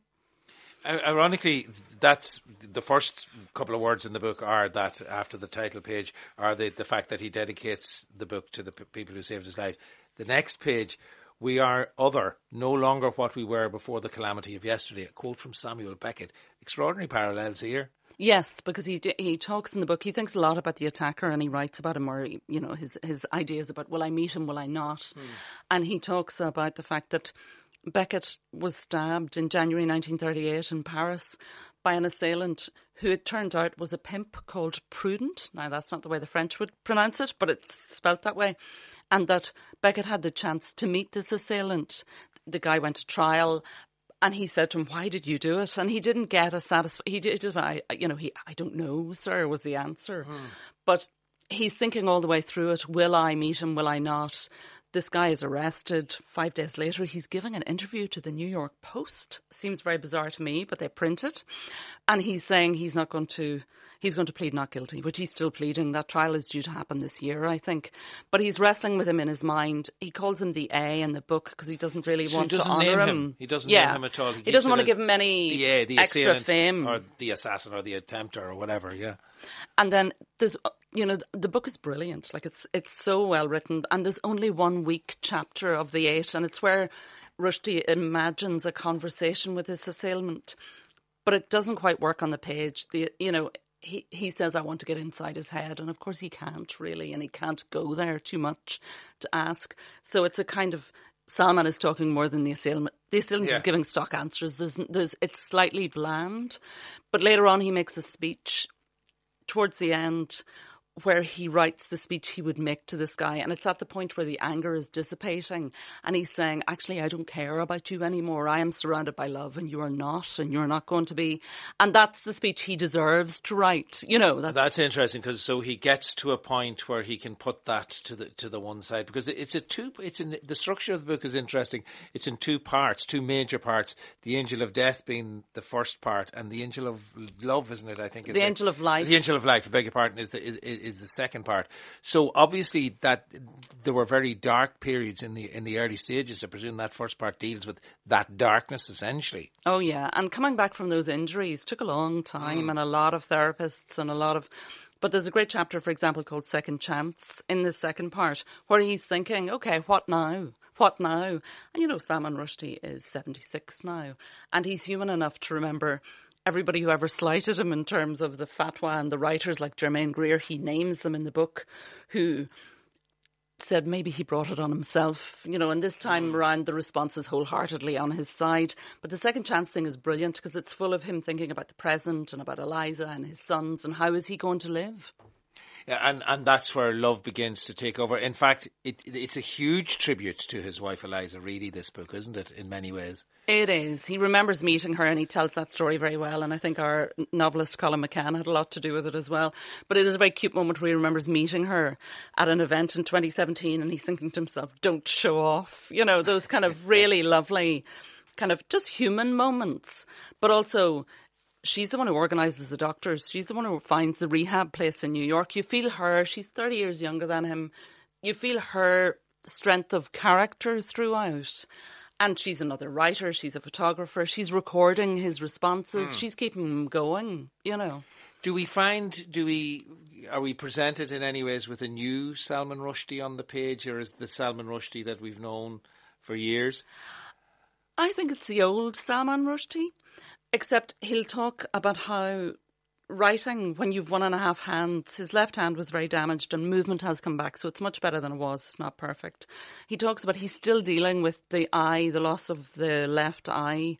Ironically, that's the first couple of words in the book are that after the title page are the, the fact that he dedicates the book to the p- people who saved his life. The next page, we are other, no longer what we were before the calamity of yesterday. A quote from Samuel Beckett. Extraordinary parallels here. Yes, because he he talks in the book, he thinks a lot about the attacker, and he writes about him, or, you know, his, his ideas about, will I meet him, will I not? Mm. And he talks about the fact that Beckett was stabbed in January nineteen thirty-eight in Paris by an assailant who it turned out was a pimp called Prudent. Now, that's not the way the French would pronounce it, but it's spelt that way. And that Beckett had the chance to meet this assailant. The guy went to trial, and he said to him, why did you do it? And he didn't get a satisfied, he did, I, you know, he, I don't know, sir, was the answer. Hmm. But he's thinking all the way through it, will I meet him, will I not? This guy is arrested. Five days later, he's giving an interview to the New York Post. Seems very bizarre to me, but they print it. And he's saying he's not going to, he's going to plead not guilty, which he's still pleading. That trial is due to happen this year, I think. But he's wrestling with him in his mind. He calls him the A in the book because he doesn't really so want to honour him. him. He doesn't yeah. name him at all. He, he doesn't want to give him any the A, the extra fame. Or the assassin or the attempter or whatever, yeah. And then there's, you know, the book is brilliant. Like, it's it's so well written, and there's only one weak chapter of the eight, and it's where Rushdie imagines a conversation with his assailant, but it doesn't quite work on the page. The you know, he he says, I want to get inside his head, and of course he can't really, and he can't go there too much to ask. So it's a kind of, Salman is talking more than the assailant. The assailant yeah. is giving stock answers. There's there's it's slightly bland, but later on he makes a speech towards the end where he writes the speech he would make to this guy, and it's at the point where the anger is dissipating, and he's saying, actually, I don't care about you anymore. I am surrounded by love, and you are not, and you're not going to be. And that's the speech he deserves to write. You know, that's, that's interesting, because so he gets to a point where he can put that to the to the one side, because it's a two. It's in the structure of the book is interesting. It's in two parts, two major parts. The Angel of Death being the first part, and the Angel of Love, isn't it? I think is the Angel of Life. The Angel of Life. I beg your pardon. Is the is, is the second part. So obviously that there were very dark periods in the in the early stages. I presume that first part deals with that darkness essentially. Oh yeah, and coming back from those injuries took a long time, mm. and a lot of therapists and a lot of. But there's a great chapter, for example, called Second Chance in the second part, where he's thinking, okay, what now? What now? And you know, Salman Rushdie is seventy-six now, and he's human enough to remember everybody who ever slighted him in terms of the fatwa, and the writers like Germaine Greer, he names them in the book, who said maybe he brought it on himself, you know, and this time around the response is wholeheartedly on his side. But the second chance thing is brilliant because it's full of him thinking about the present and about Eliza and his sons and how is he going to live. Yeah, and, and that's where love begins to take over. In fact, it, it's a huge tribute to his wife Eliza, really, this book, isn't it, in many ways? It is. He remembers meeting her and he tells that story very well, and I think our novelist Colin McCann had a lot to do with it as well. But it is a very cute moment where he remembers meeting her at an event in twenty seventeen and he's thinking to himself, don't show off. You know, those kind of really lovely, kind of just human moments, but also... She's the one who organises the doctors. She's the one who finds the rehab place in New York. You feel her. She's thirty years younger than him. You feel her strength of character throughout. And she's another writer. She's a photographer. She's recording his responses. Mm. She's keeping him going, you know. Do we find, do we, are we presented in any ways with a new Salman Rushdie on the page, or is the Salman Rushdie that we've known for years? I think it's the old Salman Rushdie. Except he'll talk about how writing, when you've one and a half hands, his left hand was very damaged and movement has come back, so it's much better than it was. It's not perfect. He talks about he's still dealing with the eye, the loss of the left eye.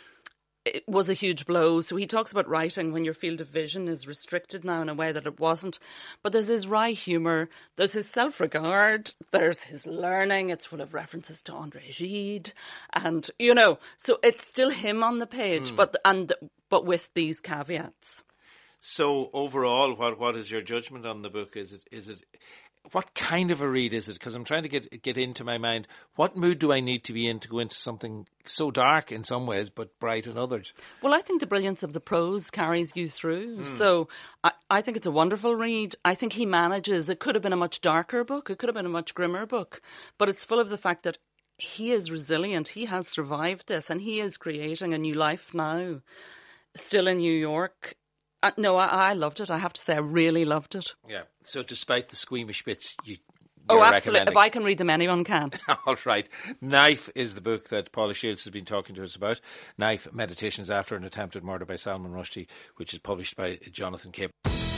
It was a huge blow. So he talks about writing when your field of vision is restricted now in a way that it wasn't. But there's his wry humour, there's his self-regard, there's his learning. It's full of references to André Gide. And, you know, so it's still him on the page, mm. but and but with these caveats. So overall, what what is your judgment on the book? Is it is it... What kind of a read is it? Because I'm trying to get get into my mind, what mood do I need to be in to go into something so dark in some ways but bright in others? Well, I think the brilliance of the prose carries you through. Mm. So I, I think it's a wonderful read. I think he manages, it could have been a much darker book, it could have been a much grimmer book, but it's full of the fact that he is resilient, he has survived this and he is creating a new life now, still in New York. Uh, no, I, I loved it. I have to say, I really loved it. Yeah. So, despite the squeamish bits, you. Oh, absolutely. If I can read them, anyone can. All right. Knife is the book that Paula Shields has been talking to us about. Knife: Meditations After an Attempted Murder by Salman Rushdie, which is published by Jonathan Cape.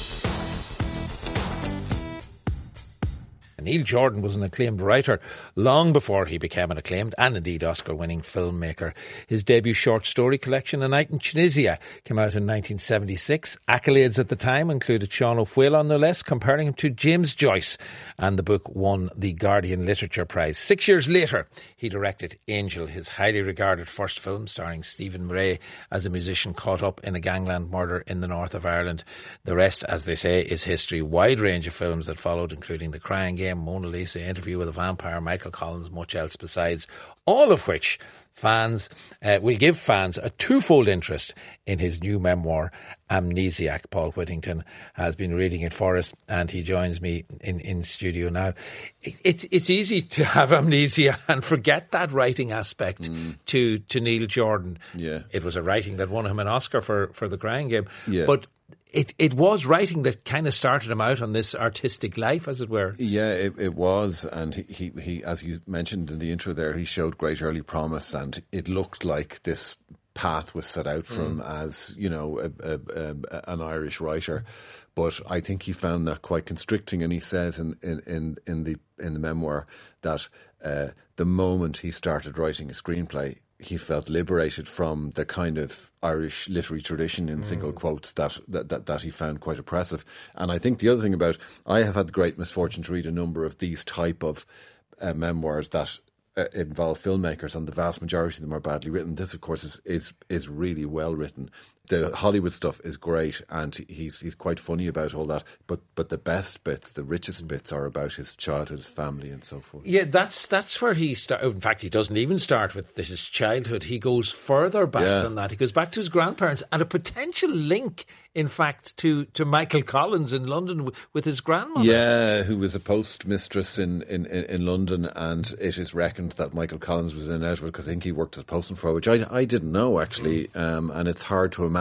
Neil Jordan was an acclaimed writer long before he became an acclaimed and indeed Oscar-winning filmmaker. His debut short story collection, A Night in Tunisia, came out in nineteen seventy-six. Accolades at the time included Sean O'Faolain, no less, comparing him to James Joyce, and the book won the Guardian Literature Prize. Six years later, he directed Angel, his highly regarded first film, starring Stephen Rea as a musician caught up in a gangland murder in the north of Ireland. The rest, as they say, is history. Wide range of films that followed, including The Crying Game, Mona Lisa, Interview with a Vampire, Michael Collins, much else besides, all of which fans uh, will give fans a twofold interest in his new memoir, Amnesiac. Paul Whittington has been reading it for us and he joins me in, in studio now. It, it's it's easy to have amnesia and forget that writing aspect mm. to, to Neil Jordan. Yeah. It was a writing that won him an Oscar for, for The Crying Game. Yeah. But It it was writing that kind of started him out on this artistic life, as it were. Yeah, it, it was. And he, he, he, as you mentioned in the intro there, he showed great early promise and it looked like this path was set out for him mm. as, you know, a, a, a, an Irish writer. But I think he found that quite constricting, and he says in, in, in, in the in the memoir that uh, the moment he started writing a screenplay, he felt liberated from the kind of Irish literary tradition in mm. single quotes that, that, that, that he found quite oppressive. And I think the other thing about, I have had the great misfortune to read a number of these type of uh, memoirs that uh, involve filmmakers, and the vast majority of them are badly written. This, of course, is is, is really well written. The Hollywood stuff is great, and he's he's quite funny about all that. But but the best bits, the richest bits, are about his childhood, his family, and so forth. Yeah, that's that's where he started. In fact, he doesn't even start with his childhood. He goes further back yeah. than that. He goes back to his grandparents and a potential link, in fact, to, to Michael Collins in London with his grandmother. Yeah, who was a postmistress in, in, in London, and it is reckoned that Michael Collins was in and out of it because I think he worked as a postman for her, which I, I didn't know, actually. Mm. Um, and it's hard to imagine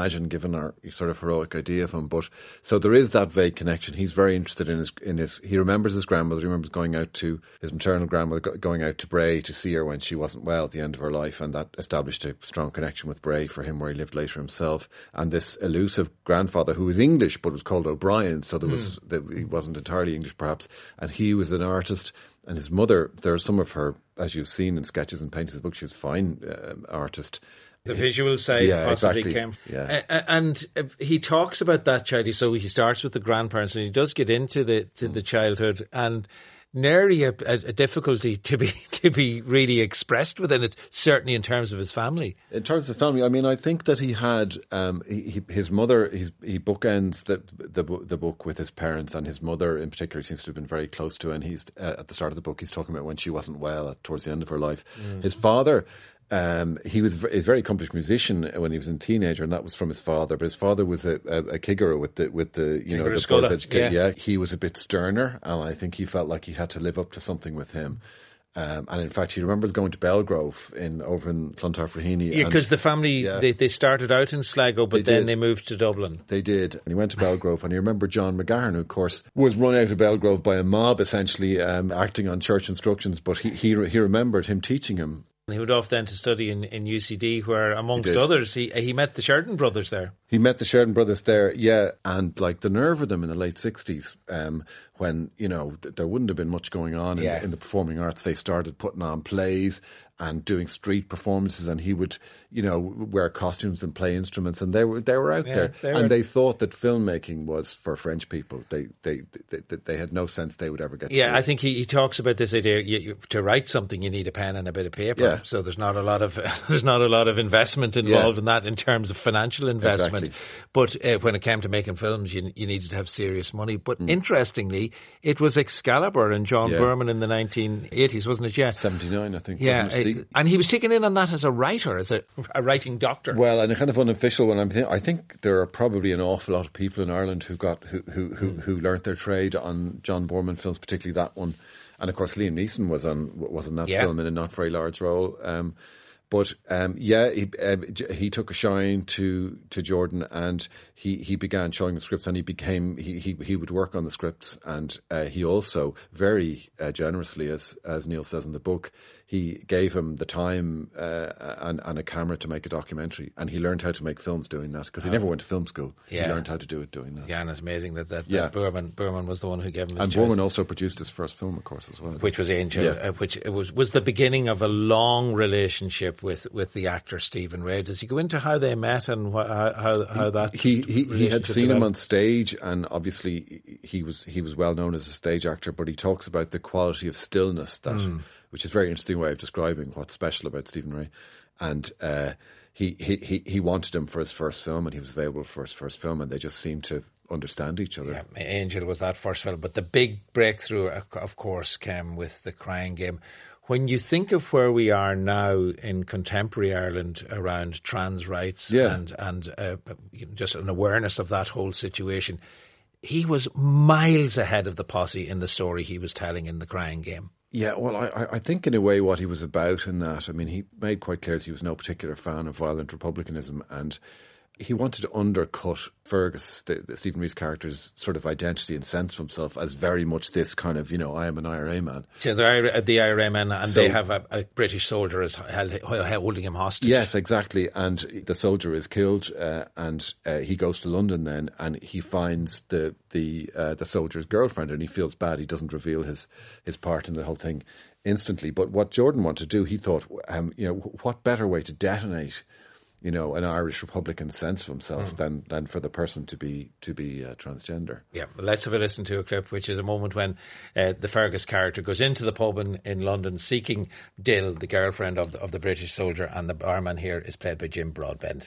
imagine, given our sort of heroic idea of him. But so there is that vague connection. He's very interested in his in his. He remembers his grandmother. He remembers going out to his maternal grandmother, going out to Bray to see her when she wasn't well at the end of her life, and that established a strong connection with Bray for him, where he lived later himself. And this elusive grandfather who was English but was called O'Brien, so there was mm. the, he wasn't entirely English perhaps, and he was an artist. And his mother, there are some of her, as you've seen in sketches and paintings of the book, she's a fine uh, artist. The visual side yeah, possibly exactly. came. Yeah. Uh, and uh, he talks about that child. So he starts with the grandparents and he does get into the to mm. the childhood, and nary a, a, a difficulty to be to be really expressed within it, certainly in terms of his family. In terms of family, I mean, I think that he had um, he, he, his mother. He's, he bookends the, the the book with his parents, and his mother in particular seems to have been very close to. And he's uh, at the start of the book, he's talking about when she wasn't well at, towards the end of her life. Mm. His father. Um, he was a very accomplished musician when he was a teenager, and that was from his father. But his father was a, a, a Kigger with the with the you know the board of education. Yeah. yeah, he was a bit sterner, and I think he felt like he had to live up to something with him. Um, and in fact, he remembers going to Belgrove in over in Clontarfrahini. Yeah, because the family yeah. they, they started out in Sligo, but they then did. they moved to Dublin. They did, and he went to Belgrove, and he remembered John McGahern, who of course was run out of Belgrove by a mob, essentially um, acting on church instructions. But he he he remembered him teaching him. He went off then to study in, in U C D, where, amongst he others, he he met the Sheridan brothers there. He met the Sheridan brothers there, yeah. And, like, the nerve of them in the late sixties, um, when, you know, th- there wouldn't have been much going on in, yeah. in the performing arts. They started putting on plays and doing street performances, and he would, you know, wear costumes and play instruments, and they were they were out yeah, there, they were. And they thought that filmmaking was for French people. They they they, they, they had no sense they would ever get. Yeah, to do I think he, he talks about this idea: you, you, to write something, you need a pen and a bit of paper. Yeah. So there's not a lot of there's not a lot of investment involved yeah. in that in terms of financial investment. Exactly. But uh, when it came to making films, you you needed to have serious money. But mm. interestingly, it was Excalibur and John yeah. Berman in the nineteen eighties, wasn't it? Yeah, seventy-nine, I think. Yeah, uh, the, and he was taken in on that as a writer, as a, a writing doctor. Well, and a kind of unofficial one. I'm th- I think there are probably an awful lot of people in Ireland who got who who who, mm. who learnt their trade on John Borman films, particularly that one. And of course, Liam Neeson was on was in that yeah. film in a not very large role. Um, But um, yeah, he uh, he took a shine to to Jordan, and he, he began showing the scripts, and he became he he, he would work on the scripts, and uh, he also very uh, generously, as as Neil says in the book, he gave him the time uh, and, and a camera to make a documentary, and he learned how to make films doing that, because he oh. never went to film school. Yeah. He learned how to do it doing that. Yeah, and it's amazing that that, yeah. that Berman Berman was the one who gave him his and choice. Berman also produced his first film, of course, as well, which was Angel, yeah. uh, which it was was the beginning of a long relationship with, with the actor Stephen Rea. Does he go into how they met and wh- how how that he he, he had seen developed? him on stage, and obviously he was he was well known as a stage actor, but he talks about the quality of stillness that mm. which is a very interesting way of describing what's special about Stephen Rea. And uh, he, he he wanted him for his first film, and he was available for his first film, and they just seemed to understand each other. Yeah, Angel was that first film, but the big breakthrough, of course, came with The Crying Game. When you think of where we are now in contemporary Ireland around trans rights yeah. and and uh, just an awareness of that whole situation, he was miles ahead of the posse in the story he was telling in The Crying Game. Yeah, well, I, I think in a way what he was about in that, I mean, he made quite clear that he was no particular fan of violent republicanism, and he wanted to undercut Fergus, the, the Stephen Ree's character's sort of identity and sense of himself as very much this kind of, you know, I am an I R A man. So the, the I R A man, and so, they have a, a British soldier as held, holding him hostage. Yes, exactly. And the soldier is killed, uh, and uh, he goes to London then, and he finds the the uh, the soldier's girlfriend, and he feels bad. He doesn't reveal his his part in the whole thing instantly. But what Jordan wanted to do, he thought, um, you know, what better way to detonate, you know, an Irish Republican sense of himself mm. than than for the person to be to be uh, transgender. Yeah, well, let's have a listen to a clip, which is a moment when uh, the Fergus character goes into the pub in, in London seeking Dill, the girlfriend of the, of the British soldier, and the barman here is played by Jim Broadbent.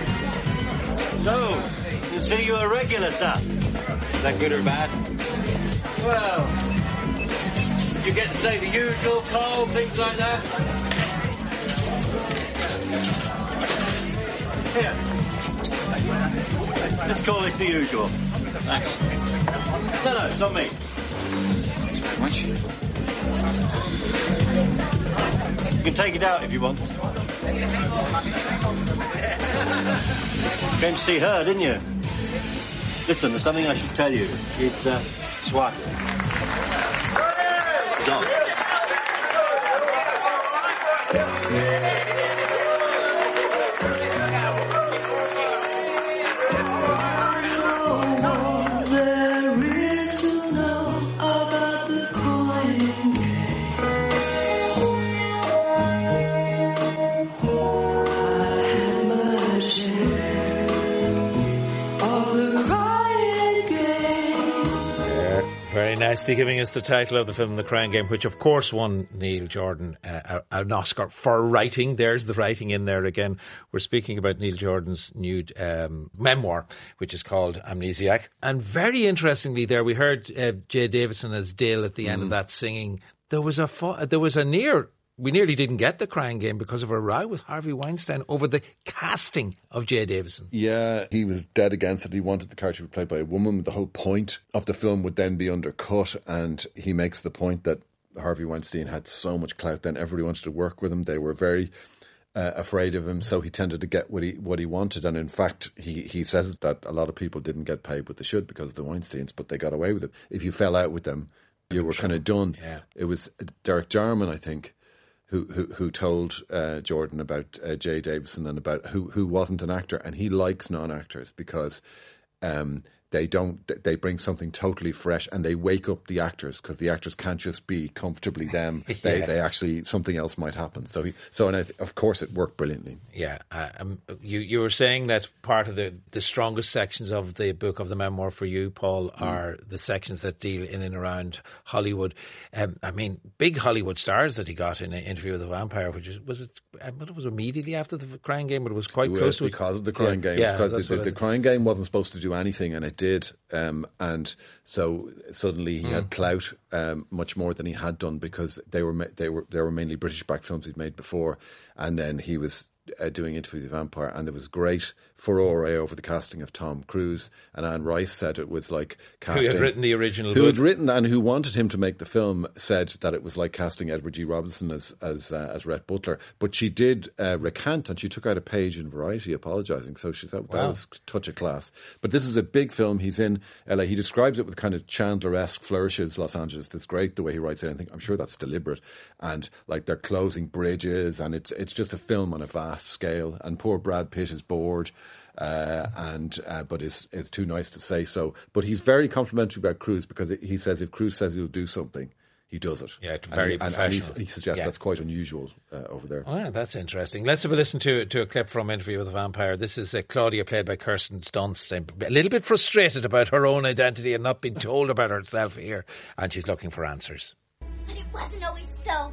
So, consider you a regular, sir? Is that good or bad? Well, you get to say the usual, Carl, things like that? Here. Let's call this the usual. Thanks. No, no, it's on me. Thanks very much. You can take it out if you want. Came to see her, didn't you? Listen, there's something I should tell you. It's, uh, swat. It's on. Very nicely giving us the title of the film, The Crying Game, which of course won Neil Jordan uh, an Oscar for writing. There's the writing in there again. We're speaking about Neil Jordan's new um, memoir, which is called Amnesiac. And very interestingly there, we heard uh, Jay Davison as Dill at the end mm. of that singing. There was a fo- there was a near... We nearly didn't get The Crying Game because of a row with Harvey Weinstein over the casting of Jay Davison. Yeah, he was dead against it. He wanted the character to be played by a woman. The whole point of the film would then be undercut, and he makes the point that Harvey Weinstein had so much clout then everybody wanted to work with him. They were very uh, afraid of him, so he tended to get what he what he wanted. And in fact, he, he says that a lot of people didn't get paid what they should because of the Weinsteins, but they got away with it. If you fell out with them, you were kind of done. Yeah. It was Derek Jarman, I think, Who, who who told uh, Jordan about uh, Jay Davison and about who who wasn't an actor, and he likes non-actors because um, they don't they bring something totally fresh and they wake up the actors, because the actors can't just be comfortably them. yeah. They they actually something else might happen. So he so and I th- of course it worked brilliantly. Yeah, uh, um, you you were saying that part of the the strongest sections of the book of the memoir for you, Paul, mm. are the sections that deal in and around Hollywood. Um, I mean, big Hollywood stars that he got in an Interview with a Vampire, which is, was it? Um, it was immediately after the Crying Game, but it was quite it was close to because of the Crying yeah, Game. Yeah, because the, the, the Crying Game wasn't supposed to do anything, and it did. Um, and so suddenly he mm. had clout um, much more than he had done, because they were they were they were mainly British-backed films he'd made before, and then he was uh, doing Interview with the Vampire, and there was great furore over the casting of Tom Cruise. And Anne Rice said it was like casting... Who had written the original Who book. had written and who wanted him to make the film, said that it was like casting Edward G. Robinson as as uh, as Rhett Butler. But she did uh, recant, and she took out a page in Variety apologising. So she thought that wow. was a touch of class. But this is a big film. He's in L A. He describes it with kind of Chandler-esque flourishes, Los Angeles. That's great, the way he writes it. I think, I'm sure that's deliberate. And like they're closing bridges, and it's it's just a film on a vast scale. And poor Brad Pitt is bored. Uh, and uh, but it's it's too nice to say so. But he's very complimentary about Cruise, because he says if Cruise says he'll do something, he does it. Yeah, very and, professional. And, and he, he suggests yeah. that's quite unusual uh, over there. Oh, yeah, that's interesting. Let's have a listen to to a clip from Interview with a Vampire. This is uh, Claudia, played by Kirsten Dunst, a little bit frustrated about her own identity and not being told about herself here, and she's looking for answers. But it wasn't always so.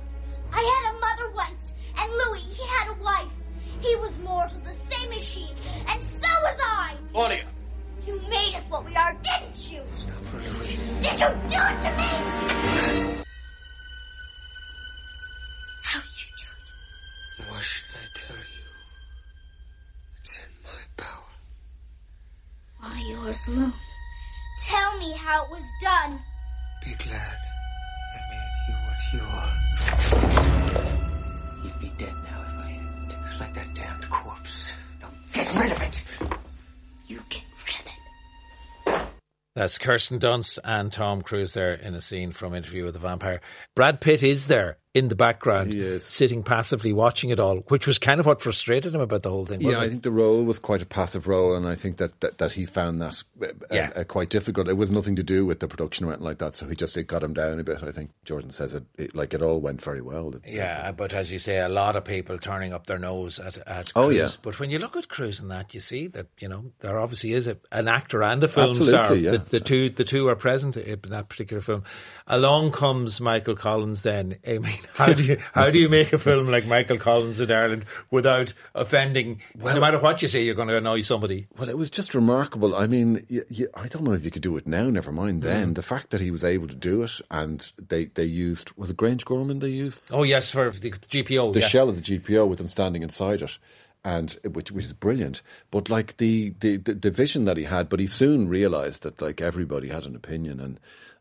I had a mother once, and Louis, he had a wife. He was mortal, the same as she, and so was I. Claudia. You made us what we are, didn't you? Stop her, Louis. Did you do it to me? How did you do it? What should I tell you? It's in my power. Why, yours alone. Tell me how it was done. Be glad I made you what you are. You'd be dead now if I hadn't. Like that damned corpse. Now get rid of it. You get rid of it. That's Kirsten Dunst and Tom Cruise there in a scene from Interview with the Vampire. Brad Pitt is there in the background, he is. sitting passively watching it all, which was kind of what frustrated him about the whole thing, wasn't yeah, it? I think the role was quite a passive role, and I think that, that, that he found that uh, yeah. uh, quite difficult. It was nothing to do with the production or anything like that, so he just it got him down a bit. I think Jordan says it, it like it all went very well. Yeah, but as you say, a lot of people turning up their nose at, at Cruise. Oh, yeah. But when you look at Cruise and that, you see that, you know, there obviously is a, an actor and a film Absolutely, star. Yeah. The, the two the two are present in that particular film. Along comes Michael Collins then. I mean, how do you... How do you make a film like Michael Collins in Ireland without offending? Well, no matter what you say, you're going to annoy somebody. Well, it was just remarkable. I mean, you, you, I don't know if you could do it now, never mind then. Mm. The fact that he was able to do it, and they, they used, was it Grange Gorman they used? Oh, yes, for the G P O. The yeah. shell of the G P O with them standing inside it. And which which is brilliant, but like the, the, the, the vision that he had, but he soon realised that like everybody had an opinion, and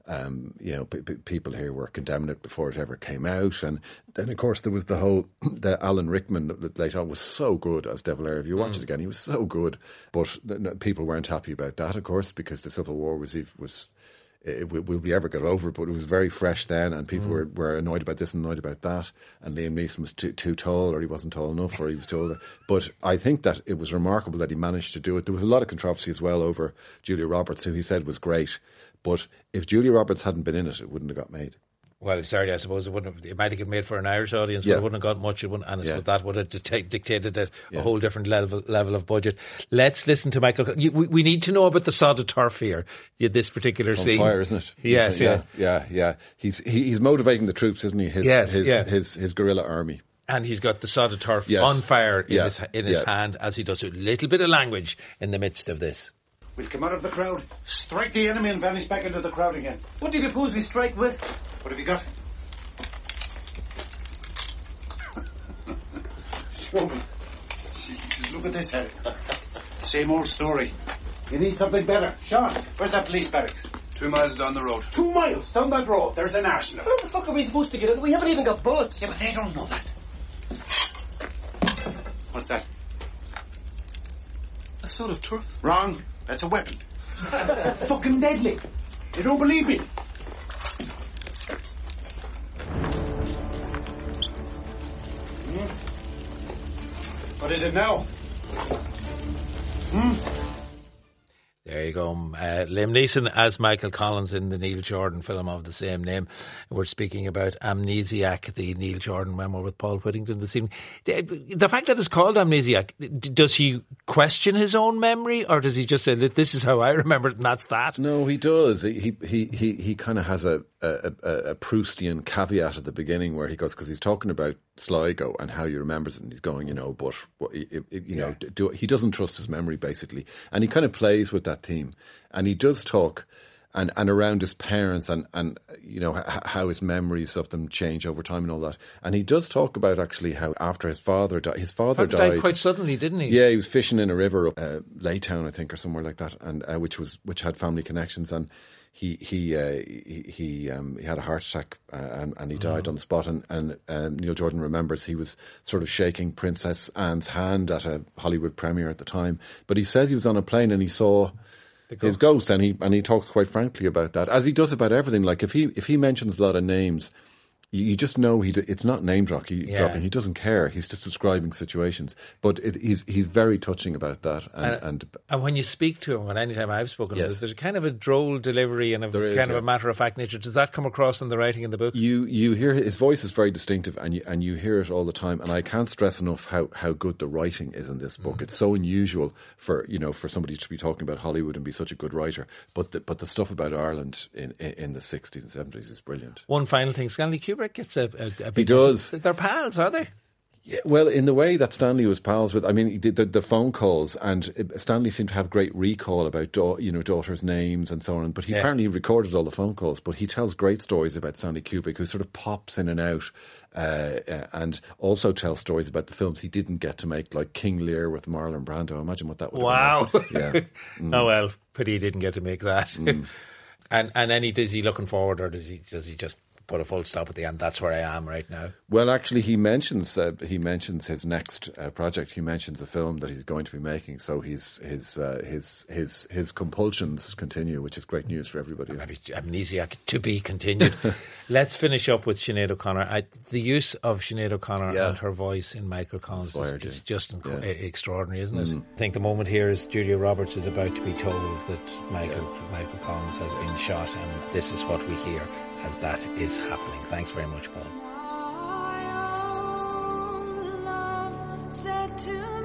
Um, you know, p- p- people here were condemning it before it ever came out, and then of course there was the whole the Alan Rickman that later on was so good as De Valera. If you watch mm. it again, he was so good, but people weren't happy about that, of course, because the Civil War was was. It, will we ever get over it? But it was very fresh then, and people mm. were, were annoyed about this and annoyed about that. And Liam Neeson was too, too tall, or he wasn't tall enough, or he was too older. But I think that it was remarkable that he managed to do it. There was a lot of controversy as well over Julia Roberts, who he said was great. But if Julia Roberts hadn't been in it, it wouldn't have got made. Well, sorry, I suppose it wouldn't have, it might have been made for an Irish audience, yeah. but it wouldn't have got much. It wouldn't, and yeah. that would have dictated a, yeah. a whole different level level of budget. Let's listen to Michael. You, we, we need to know about the sod of turf here. This particular it's on scene, fire, isn't it? Yes, yeah, yeah, yeah. yeah. He's he, he's motivating the troops, isn't he? His yes, his, yeah. his his guerrilla army. And he's got the sod of turf yes. on fire in yeah. his in his yeah. hand as he does a little bit of language in the midst of this. We'll come out of the crowd, strike the enemy, and vanish back into the crowd again. What do you propose we strike with? What have you got? Show me. Look at this, Harry. Same old story. You need something better. Sean, where's that police barracks? Two miles down the road. Two miles down that road? There's an arsenal. Where the fuck are we supposed to get it? We haven't even got bullets. Yeah, but they don't know that. What's that? A sod of turf. Wrong. That's a weapon. Fucking deadly. You don't believe me? Hmm? What is it now? Hmm? There you go. Uh, Liam Neeson as Michael Collins in the Neil Jordan film of the same name. We're speaking about Amnesiac, the Neil Jordan memoir with Paul Whittington this evening. The fact that it's called Amnesiac, does he question his own memory, or does he just say that this is how I remember it and that's that? No, he does. He he he he kind of has a, a a Proustian caveat at the beginning where he goes, because he's talking about Sligo and how he remembers it, and he's going, you know, but you know, yeah. do, he doesn't trust his memory basically, and he kind of plays with that theme, and he does talk and and around his parents and and you know h- how his memories of them change over time and all that, and he does talk about actually how after his father died, his father, father died, died quite suddenly, didn't he? Yeah, he was fishing in a river up uh, Laytown, I think, or somewhere like that, and uh, which was which had family connections, and he he uh, he he, um, he had a heart attack uh, and, and he died mm. on the spot, and and um, Neil Jordan remembers he was sort of shaking Princess Anne's hand at a Hollywood premiere at the time, but he says he was on a plane and he saw Ghost. his ghost, and he and he talks quite frankly about that, as he does about everything. Like if he if he mentions a lot of names, you, you just know he it's not name dropping. Yeah. He doesn't care. He's just describing situations, but it, he's he's very touching about that. And and, and, and when you speak to him, and any time I've spoken yes. to him, there's kind of a droll delivery and a there kind is, of yeah. a matter of fact nature. Does that come across in the writing in the book? You you hear his voice is very distinctive, and you and you hear it all the time. And I can't stress enough how, how good the writing is in this book. Mm. It's so unusual for you know for somebody to be talking about Hollywood and be such a good writer. But the, but the stuff about Ireland in in, in the sixties and seventies is brilliant. One final thing: Stanley Kubrick gets a, a, a big he does. They're pals, are they? Yeah, well, in the way that Stanley was pals with, I mean, the, the, the phone calls, and Stanley seemed to have great recall about, da- you know, daughters' names and so on. But he yeah. apparently recorded all the phone calls. But he tells great stories about Stanley Kubrick, who sort of pops in and out, uh, uh, and also tells stories about the films he didn't get to make, like King Lear with Marlon Brando. Imagine what that would. Wow. have been like. Yeah. Mm. Oh well, pity he didn't get to make that. Mm. and and any is he looking forward, or does he does he just put a full stop at the end? That's where I am right now. Well, actually, he mentions uh, he mentions his next uh, project. He mentions a film that he's going to be making. So his his uh, his his his compulsions continue, which is great news for everybody. Maybe Amnesiac to be continued. Let's finish up with Sinead O'Connor. I, the use of Sinead O'Connor yeah. and her voice in Michael Collins is, is just inc- yeah. extraordinary, isn't it? Mm. I think the moment here is Julia Roberts is about to be told that Michael yeah. Michael Collins has been shot, and this is what we hear as that is happening. Thanks very much, Paul. Said to